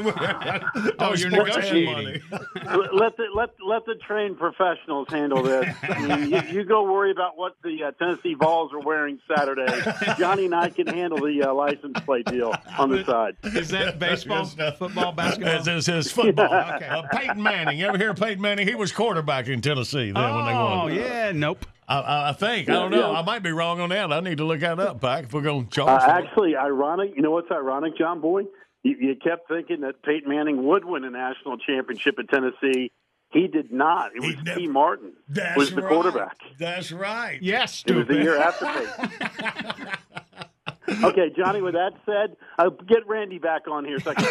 Please. Oh, you're Sports- negotiating. let the let let the trained professionals handle this. I mean, you, you go worry about what the uh, Tennessee Vols are wearing Saturday. Johnny and I can handle the uh, license plate deal on the side. Is that baseball, football, basketball? This is football. Okay. Uh, Peyton Manning. You ever hear of Peyton Manning? He was quarterback in Tennessee then when they won. Oh, yeah, nope. I, I I think. I don't know. Yeah. I might be wrong on that. I need to look that up, Pack, if we're going to Uh, charge for it. actually, ironic. You know what's ironic, John Boy? You, you kept thinking that Peyton Manning would win a national championship at Tennessee. He did not. It was T. Martin That's was the right. quarterback. That's right. Yes, It was the stupid. year after Peyton. Okay, Johnny, with that said, uh, get Randy back on here so I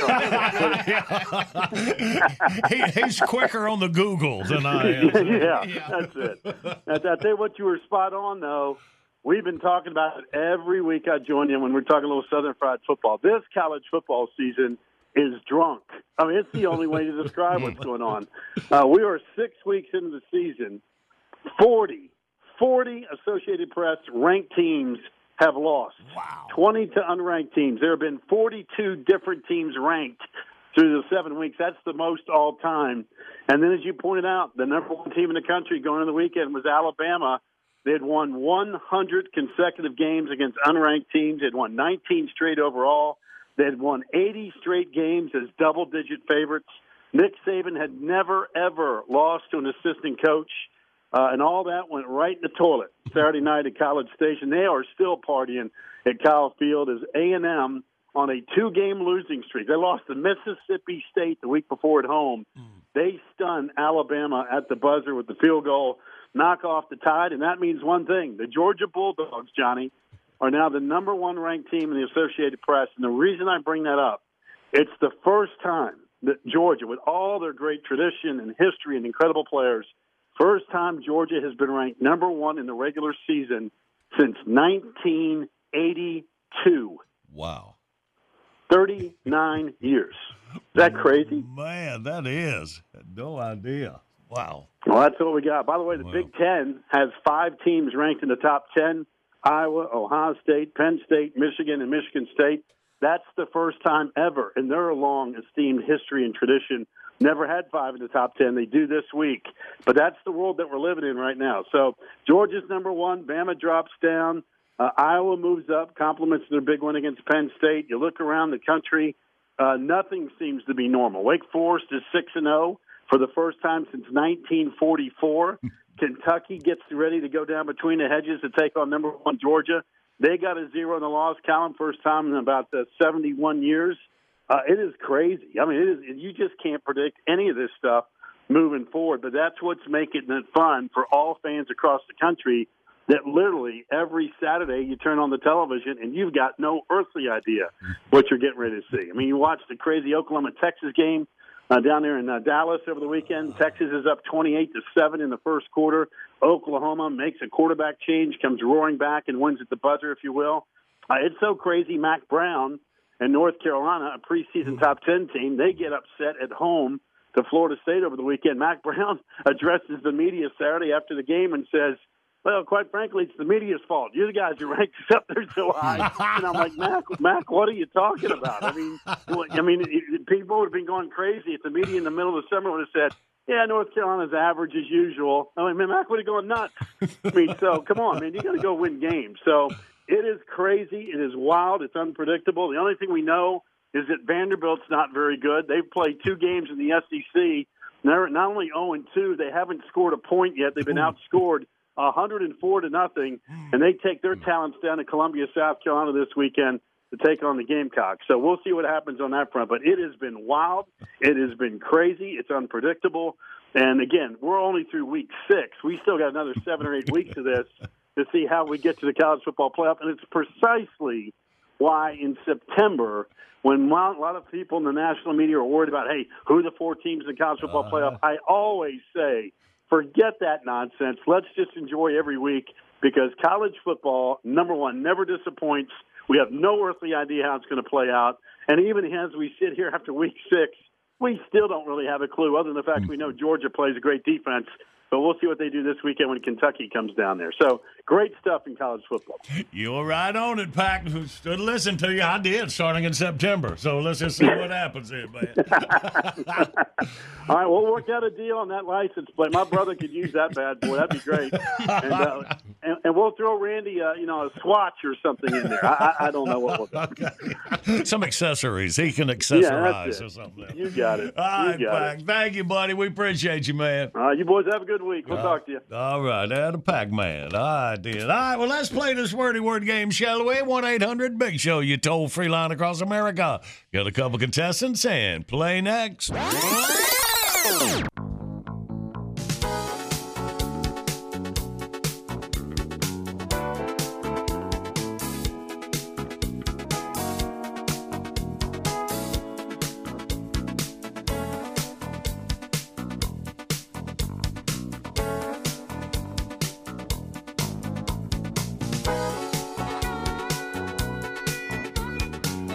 can talk. he, he's quicker on the Google than I am. yeah, that's it. I, I tell you what, you were spot on, though. We've been talking about it every week I join you when we're talking a little Southern Fried Football. This college football season is drunk. I mean, it's the only way to describe what's going on. Uh, we are six weeks into the season. forty, forty Associated Press ranked teams have lost. Wow. twenty to unranked teams. There have been forty-two different teams ranked through the seven weeks. That's the most all time. And then, as you pointed out, the number one team in the country going into the weekend was Alabama. They had won one hundred consecutive games against unranked teams. They had won nineteen straight overall. They had won eighty straight games as double-digit favorites. Nick Saban had never, ever lost to an assistant coach. Uh, and all that went right in the toilet Saturday night at College Station. They are still partying at Kyle Field as A and M on a two-game losing streak. They lost to Mississippi State the week before at home. Mm. They stunned Alabama at the buzzer with the field goal, knock off the Tide, and that means one thing. The Georgia Bulldogs, Johnny, are now the number one ranked team in the Associated Press. And the reason I bring that up, it's the first time that Georgia, with all their great tradition and history and incredible players, first time Georgia has been ranked number one in the regular season since nineteen eighty-two. Wow. thirty-nine years. Is that crazy? Man, that is. No idea. Wow. Well, that's what we got. By the way, the wow. Big Ten has five teams ranked in the top ten. Iowa, Ohio State, Penn State, Michigan, and Michigan State. That's the first time ever in their long esteemed history and tradition. Never had five in the top ten. They do this week. But that's the world that we're living in right now. So Georgia's number one. Bama drops down. Uh, Iowa moves up, compliments their big win against Penn State. You look around the country, uh, nothing seems to be normal. Wake Forest is six and oh for the first time since nineteen forty-four. Kentucky gets ready to go down between the hedges to take on number one Georgia. They got a zero in the loss column, first time in about uh, seventy-one years. Uh, it is crazy. I mean, it is. You just can't predict any of this stuff moving forward. But that's what's making it fun for all fans across the country, that literally every Saturday you turn on the television and you've got no earthly idea what you're getting ready to see. I mean, you watch the crazy Oklahoma-Texas game uh, down there in uh, Dallas over the weekend. Texas is up twenty-eight to seven in the first quarter. Oklahoma makes a quarterback change, comes roaring back and wins at the buzzer, if you will. Uh, it's so crazy. Mac Brown and North Carolina, a preseason top ten team, they get upset at home to Florida State over the weekend. Mac Brown addresses the media Saturday after the game and says, well, quite frankly, it's the media's fault. You're the guys who ranked us up there so high. And I'm like, Mac, Mac, what are you talking about? I mean, I mean, it, people would have been going crazy if the media in the middle of the summer would have said, yeah, North Carolina's average as usual. I mean, man, Mac would have gone nuts. I mean, so come on, man, you got to go win games. So it is crazy. It is wild. It's unpredictable. The only thing we know is that Vanderbilt's not very good. They've played two games in the S E C. They're not only oh and two, they haven't scored a point yet. They've been outscored one hundred four to nothing, and they take their talents down to Columbia, South Carolina this weekend to take on the Gamecocks. So we'll see what happens on that front. But it has been wild. It has been crazy. It's unpredictable. And, again, we're only through week six. We still got another seven or eight weeks of this to see how we get to the college football playoff. And it's precisely why in September, when a lot of people in the national media are worried about, hey, who are the four teams in the college football playoff, I always say, forget that nonsense. Let's just enjoy every week, because college football, number one, never disappoints. We have no earthly idea how it's going to play out. And even as we sit here after week six, we still don't really have a clue, other than the fact we know Georgia plays a great defense. But we'll see what they do this weekend when Kentucky comes down there. So great stuff in college football. You're right on it, Pac. Stood to listen to you. I did, starting in September. So let's just see what happens here, man. All right, we'll work out a deal on that license plate. My brother could use that bad boy. That'd be great. And, uh, and, and we'll throw Randy, uh, you know, a swatch or something in there. I, I, I don't know what we'll do. Okay. Some accessories. He can accessorize yeah, or something. You got it. All right, you got Pac. it. Thank you, buddy. We appreciate you, man. All right, you boys have a good week. We'll uh, talk to you. All right, and a Pac-Man. I did. All right, well, let's play this wordy word game, shall we? one eight hundred big show, you toll-free line across America. Got a couple contestants and play next.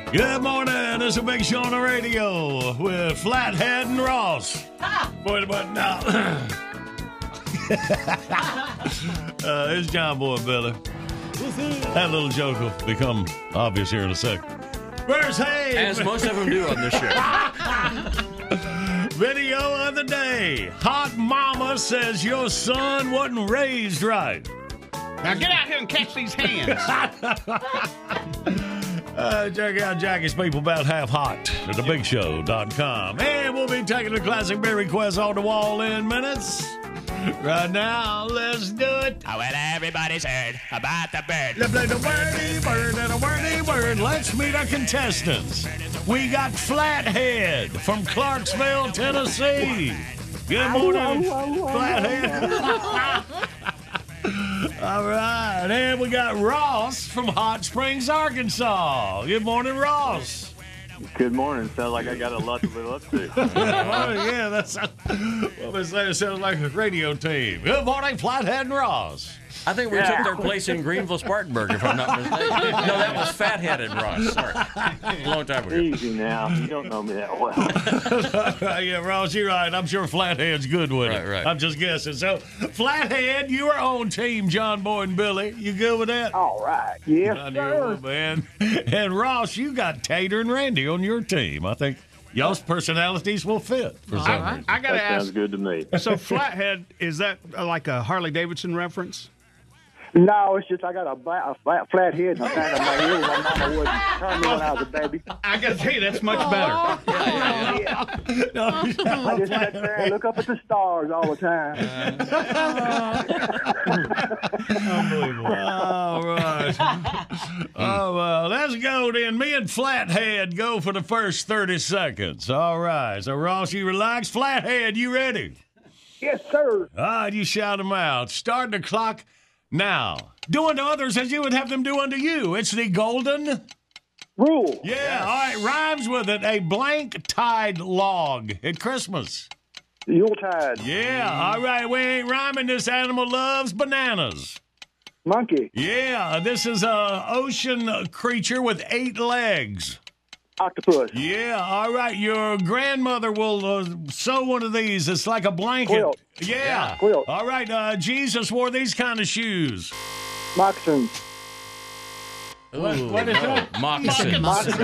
Good morning. It's a big show on the radio with Flathead and Ross. Wait a minute now. uh, it's John Boy and Billy. That little joke will become obvious here in a second. Where's Hayes? As most of them do on this show. Video of the day. Hot mama says your son wasn't raised right. Now get out here and catch these hands. uh, check out Jackie's People About Half Hot at the big show dot com. And we'll be taking the classic beer request on the wall in minutes. Right now, let's do it. Oh, well, everybody's heard about the bird. Let's play the wordy bird and a wordy bird. Let's meet our contestants. We got Flathead from Clarksville, Tennessee. Good morning, Flathead. All right. And we got Ross from Hot Springs, Arkansas. Good morning, Ross. Good morning. Sounds like I got a lot to live up to. Oh, yeah, that's what they say. It sounds like a radio team. Good morning, Flathead and Ross. I think we took their place in Greenville Spartanburg, if I'm not mistaken. No, that was Fatheaded Ross. Sorry. A long time ago. Easy now. You don't know me that well. Yeah, Ross, you're right. I'm sure Flathead's good with it. Right, right. I'm just guessing. So, Flathead, you are on team John Boy and Billy. You good with that? All right. Yes, I sir. knew, man. And Ross, you got Tater and Randy on your team. I think y'all's personalities will fit for some I, reason. I got to That ask. sounds good to me. So, Flathead, is that uh, like a Harley Davidson reference? No, it's just I got a, ba- a flat, flat head in the back of my ear. My mama wouldn't turn me when I was a baby. I got to tell you, that's much better. Yeah, yeah, yeah. No, I just sit there and look up at the stars all the time. Unbelievable. All right. Oh, well, let's go then. Me and Flathead go for the first thirty seconds. All right. So, Ross, you relax. Flathead, you ready? Yes, sir. All right, you shout them out. Start the clock now. Do unto others as you would have them do unto you. It's the golden rule. Yeah, all right. Rhymes with it. A blank tied log at Christmas. Yuletide. Yeah, all right. We ain't rhyming. This animal loves bananas. Monkey. Yeah, this is a ocean creature with eight legs. Octopus. Yeah, all right. Your grandmother will uh, sew one of these. It's like a blanket. Quilt. Yeah. Yeah, quilt. All right. Uh, Jesus wore these kind of shoes. Moccasins. What, what is that? Moccasins.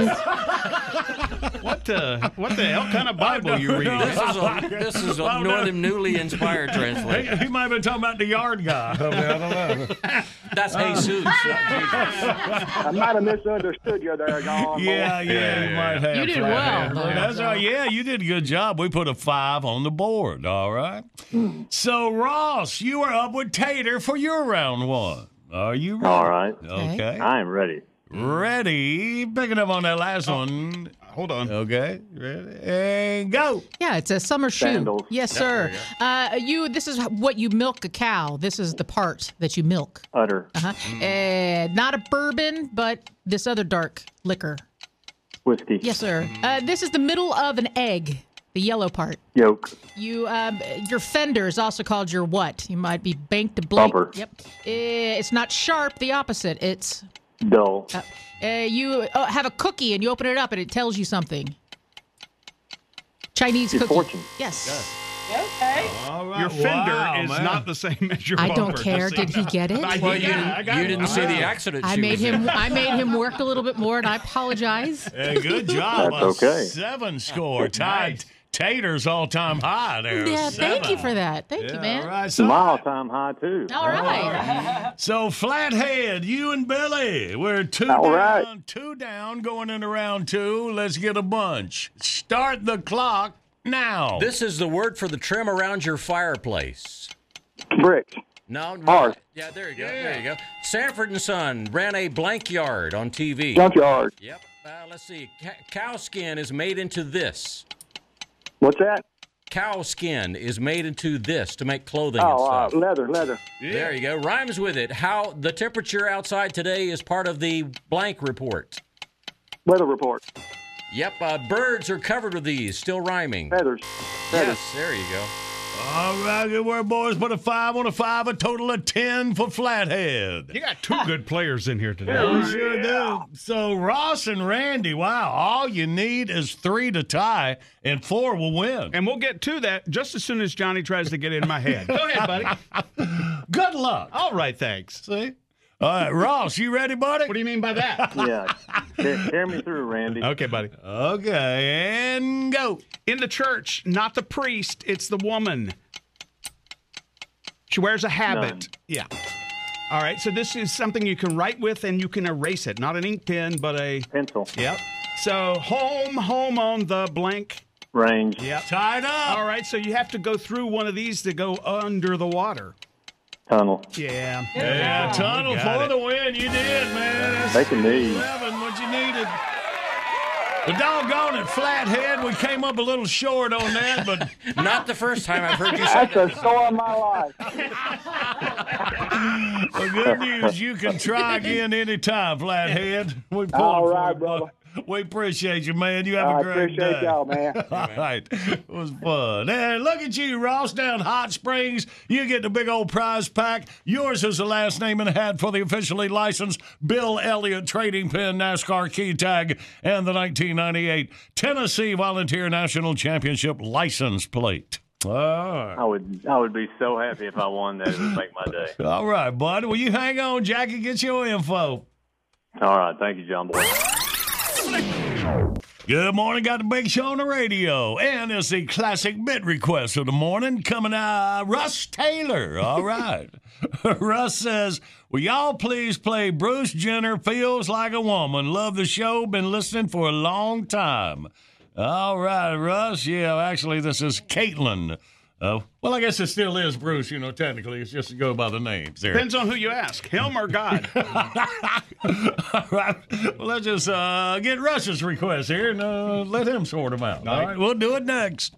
What the what the hell kind of Bible you reading? This is a, this is a Northern Newly Inspired He, translation. he might have been talking about the yard guy. I, mean, I don't know. That's Jesus. not Jesus. I might have misunderstood you there, Gone. Yeah, yeah, you might have. You did Flathead. well, though. That's all. Yeah, you did a good job. We put a five on the board. All right. So, Ross, you are up with Tater for your round one. Are you ready? All right. Okay. I am ready. Ready. Picking up on that last one. Hold on. Okay. Ready. And go. Yeah, it's a summer shoe. Sandals. Yes, sir. Uh, you. This is what you milk a cow. This is the part that you milk. Udder. Uh-huh. Uh, not a bourbon, but this other dark liquor. Whiskey. Yes, sir. Uh, this is the middle of an egg, the yellow part. Yolk. You, um, your fender is also called your what? You might be banked to blank. Bumper. Yep. Uh, it's not sharp. The opposite. It's. Dull. Uh, uh, you uh, have a cookie and you open it up and it tells you something. Chinese Your cookie. fortune. Yes. Okay. All right. Your fender Wow, is man. not the same as your I bumper. don't care. Did he get it? I- Well, you yeah, I didn't, got you it. didn't see the Wow. accident I she made was him. in. I made him work a little bit more, and I apologize. Hey, good job. That's A okay. Seven score. Tied Tater's all-time high there. Yeah, thank you Seven. for that. Thank Yeah, you, man. All right. It's So, my all-time high, too. All right. so Flathead, you and Billy, we're two All down, right. two down going into round two. Let's get a bunch. Start the clock now. This is the word for the trim around your fireplace. Bricks. No, no. Hearth. Yeah, there you go. There you go. Sanford and Son ran a blank yard on T V. Junkyard. Yep. Uh, let's see. Ca- cow skin is made into this. What's that? Cow skin is made into this to make clothing Oh, uh, and stuff. leather, leather. There you go. Rhymes with it. How the temperature outside today is part of the blank report. Weather report. Yep. Uh, birds are covered with these. Still rhyming. Feathers. Feathers. Yes. There you go. All right, good work, boys. Put a five on a five, a total of ten for Flathead. You got two good players in here today. Yeah, we sure do. So Ross and Randy, wow, all you need is three to tie, and four will win. And we'll get to that just as soon as Johnny tries to get in my head. Go ahead, buddy. Good luck. All right, thanks. See? All right, Ross, you ready, buddy? What do you mean by that? Yeah. Car- Carry me through, Randy. Okay, buddy. Okay, and go. In the church, not the priest, it's the woman. She wears a habit. None. Yeah. All right, so this is something you can write with and you can erase it. Not an ink pen, but a... Pencil. Yep. So home, home on the blank. Range. Yep. Tied up. All right, so you have to go through one of these to go under the water. Tunnel. Yeah. Yeah, tunnel for the win. You did, man. That's Take a knee. Seven, what you needed. The doggone it, Flathead. We came up a little short on that, but not the first time I've heard you say That's the story of my life. the good news, you can try again anytime, Flathead. We pulled All for right, you, brother. but We appreciate you, man. You have I a great appreciate day. y'all, man. All right. It was fun. And look at you, Ross, down Hot Springs. You get the big old prize pack. Yours is the last name in the hat for the officially licensed Bill Elliott Trading Pin NASCAR key tag and the nineteen ninety-eight Tennessee Volunteer National Championship license plate. All right. I would I would be so happy if I won that. It would make my day. All right, bud. Well, you hang on, Jackie. Get your info. All right. Thank you, John Boy. Good morning. Got the Big Show on the radio. And it's the classic bit request of the morning coming out. Russ Taylor. All right. Russ says, will y'all please play Bruce Jenner, Feels Like a Woman? Love the show. Been listening for a long time. All right, Russ. Yeah, actually, this is Caitlin. Uh, well, I guess it still is Bruce, you know, technically. It's just to go by the names there. Depends on who you ask, him or God. All right. Well, let's just uh, get Russ's request here and uh, let him sort them out. All right. We'll do it next.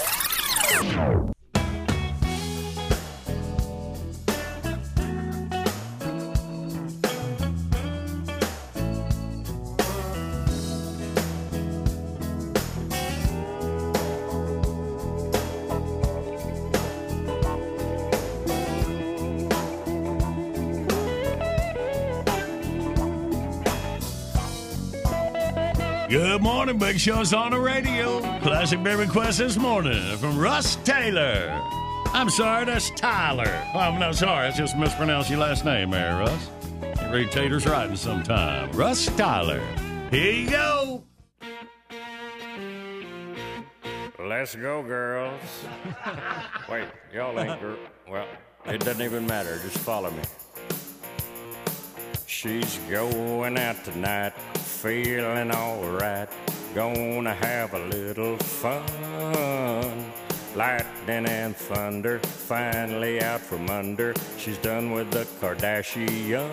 Good morning, Big Show's on the radio. Classic bit request this morning from Russ Taylor. I'm sorry, that's Tyler. Oh, I'm not sorry, I just mispronounced your last name there, Russ. You read Tater's writing sometime. Russ Tyler. Here you go. Let's go, girls. Wait, y'all ain't girl. Well, it doesn't even matter. Just follow me. She's going out tonight, feeling alright. Gonna have a little fun. Lightning and thunder, finally out from under. She's done with the Kardashians.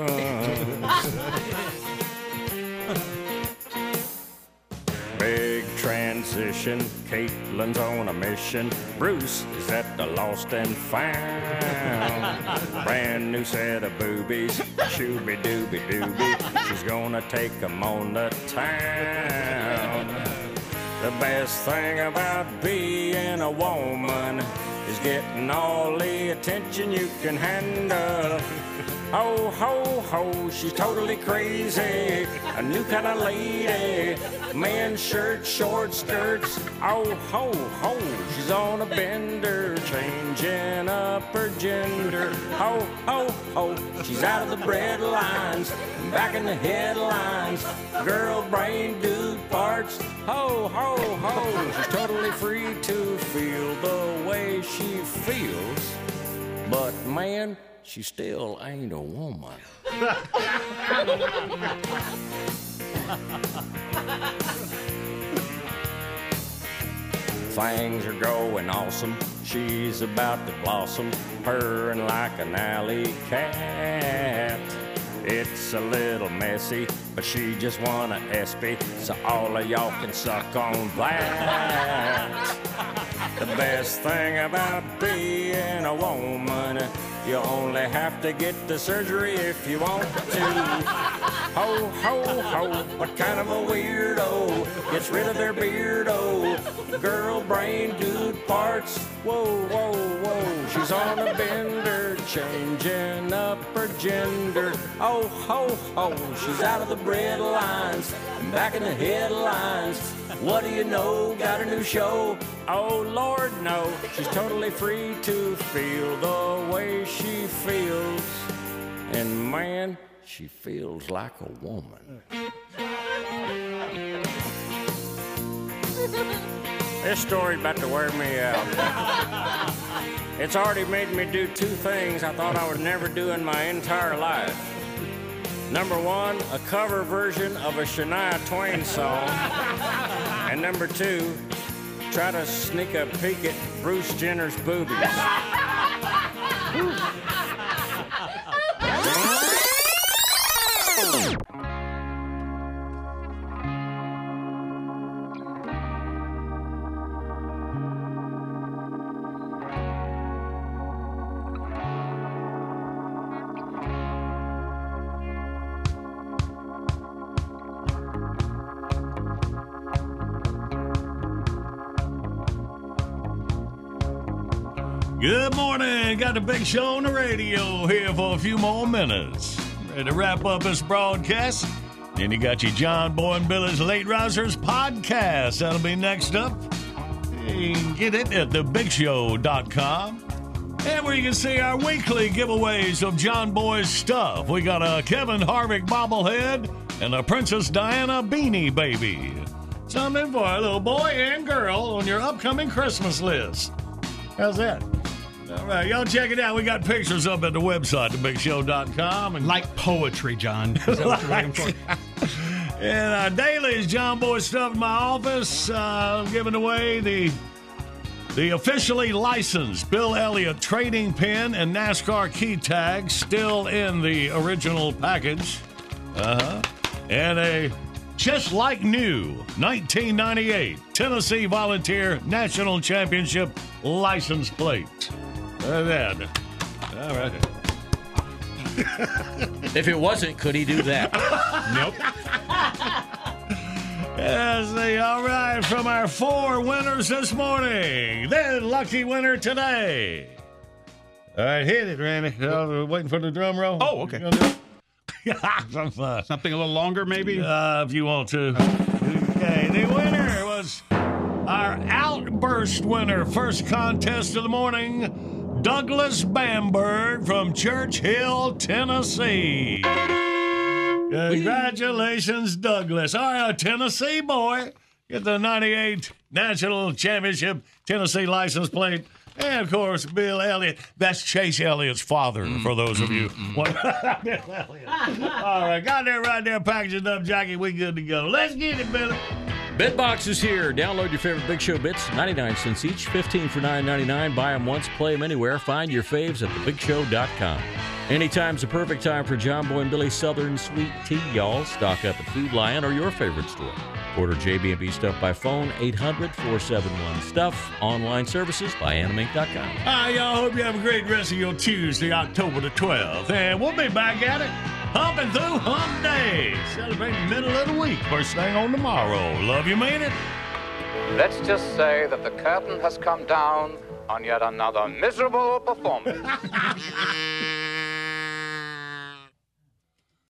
Big transition, Caitlin's on a mission. Bruce is at the lost and found. Brand new set of boobies, shooby dooby dooby. She's gonna take 'em on the town. The best thing about being a woman is getting all the attention you can handle. Ho, ho, ho, she's totally crazy. A new kind of lady. Men's shirts, short skirts. Oh, ho, ho, she's on a bender. Changing up her gender. Ho, ho, ho, she's out of the bread lines. Back in the headlines. Girl brain dude parts. Ho, ho, ho, she's totally free to feel the way she feels. But man, she still ain't a woman. Things are going awesome. She's about to blossom, purring like an alley cat. It's a little messy, but she just won a ESPY, so all of y'all can suck on that. The best thing about being a woman You only have to get the surgery if you want to. Ho, ho, ho, what kind of a weirdo gets rid of their beardo? Girl brain, dude parts, whoa, whoa, whoa. She's on a bender, changing up her gender. Oh, ho, ho, she's out of the bread lines, back in the headlines. What do you know? Got a new show? Oh, Lord, no. She's totally free to feel the way she feels. And man, she feels like a woman. This story's about to wear me out. It's already made me do two things I thought I would never do in my entire life. Number one, a cover version of a Shania Twain song. And number two, try to sneak a peek at Bruce Jenner's boobies. Good morning. Got the Big Show on the radio here for a few more minutes. Ready to wrap up this broadcast. Then you got your John Boy and Billy's Late Risers podcast. That'll be next up. You can get it at the big show dot com. And where you can see our weekly giveaways of John Boy's stuff. We got a Kevin Harvick bobblehead and a Princess Diana beanie baby. Something for a little boy and girl on your upcoming Christmas list. How's that? All right, y'all check it out. We got pictures up at the website, the big show dot com. And like poetry, John. Is that what you're looking for? And uh, daily is John Boy stuff in my office. Uh, I'm giving away the the officially licensed Bill Elliott trading pin and NASCAR key tag, still in the original package. Uh-huh. And a just like new nineteen ninety-eight Tennessee Volunteer National Championship license plate. Look at that. All right. If it wasn't, could he do that? Nope. Yes, the, all right, from our four winners this morning. The lucky winner today. All right, hit it, Randy. Uh, waiting for the drum roll. Oh, okay. Something a little longer, maybe? Uh, if you want to. Okay, the winner was our Outburst winner. First contest of the morning, Douglas Bamberg from Church Hill, Tennessee. Congratulations, Douglas. All right, Tennessee boy. Get the ninety-eight National Championship Tennessee license plate. And, of course, Bill Elliott. That's Chase Elliott's father, mm, for those of you. Mm, mm. Bill Elliott. All right, got that right there, packaged up, Jackie. We good to go. Let's get it, Billy. Bitbox is here. Download your favorite Big Show bits, ninety-nine cents each, fifteen for nine ninety-nine. Buy them once, play them anywhere. Find your faves at the big show dot com. Anytime's the perfect time for John Boy and Billy's Southern Sweet Tea, y'all. Stock up at Food Lion or your favorite store. Order J B and B Stuff by phone, eight hundred, four seven one, STUFF. Online services by animate dot com. All right, y'all. Hope you have a great rest of your Tuesday, October the twelfth. And we'll be back at it, humping through hump day. Celebrating middle of the week. First thing on tomorrow. Love you, mean it. Let's just say that the curtain has come down on yet another miserable performance.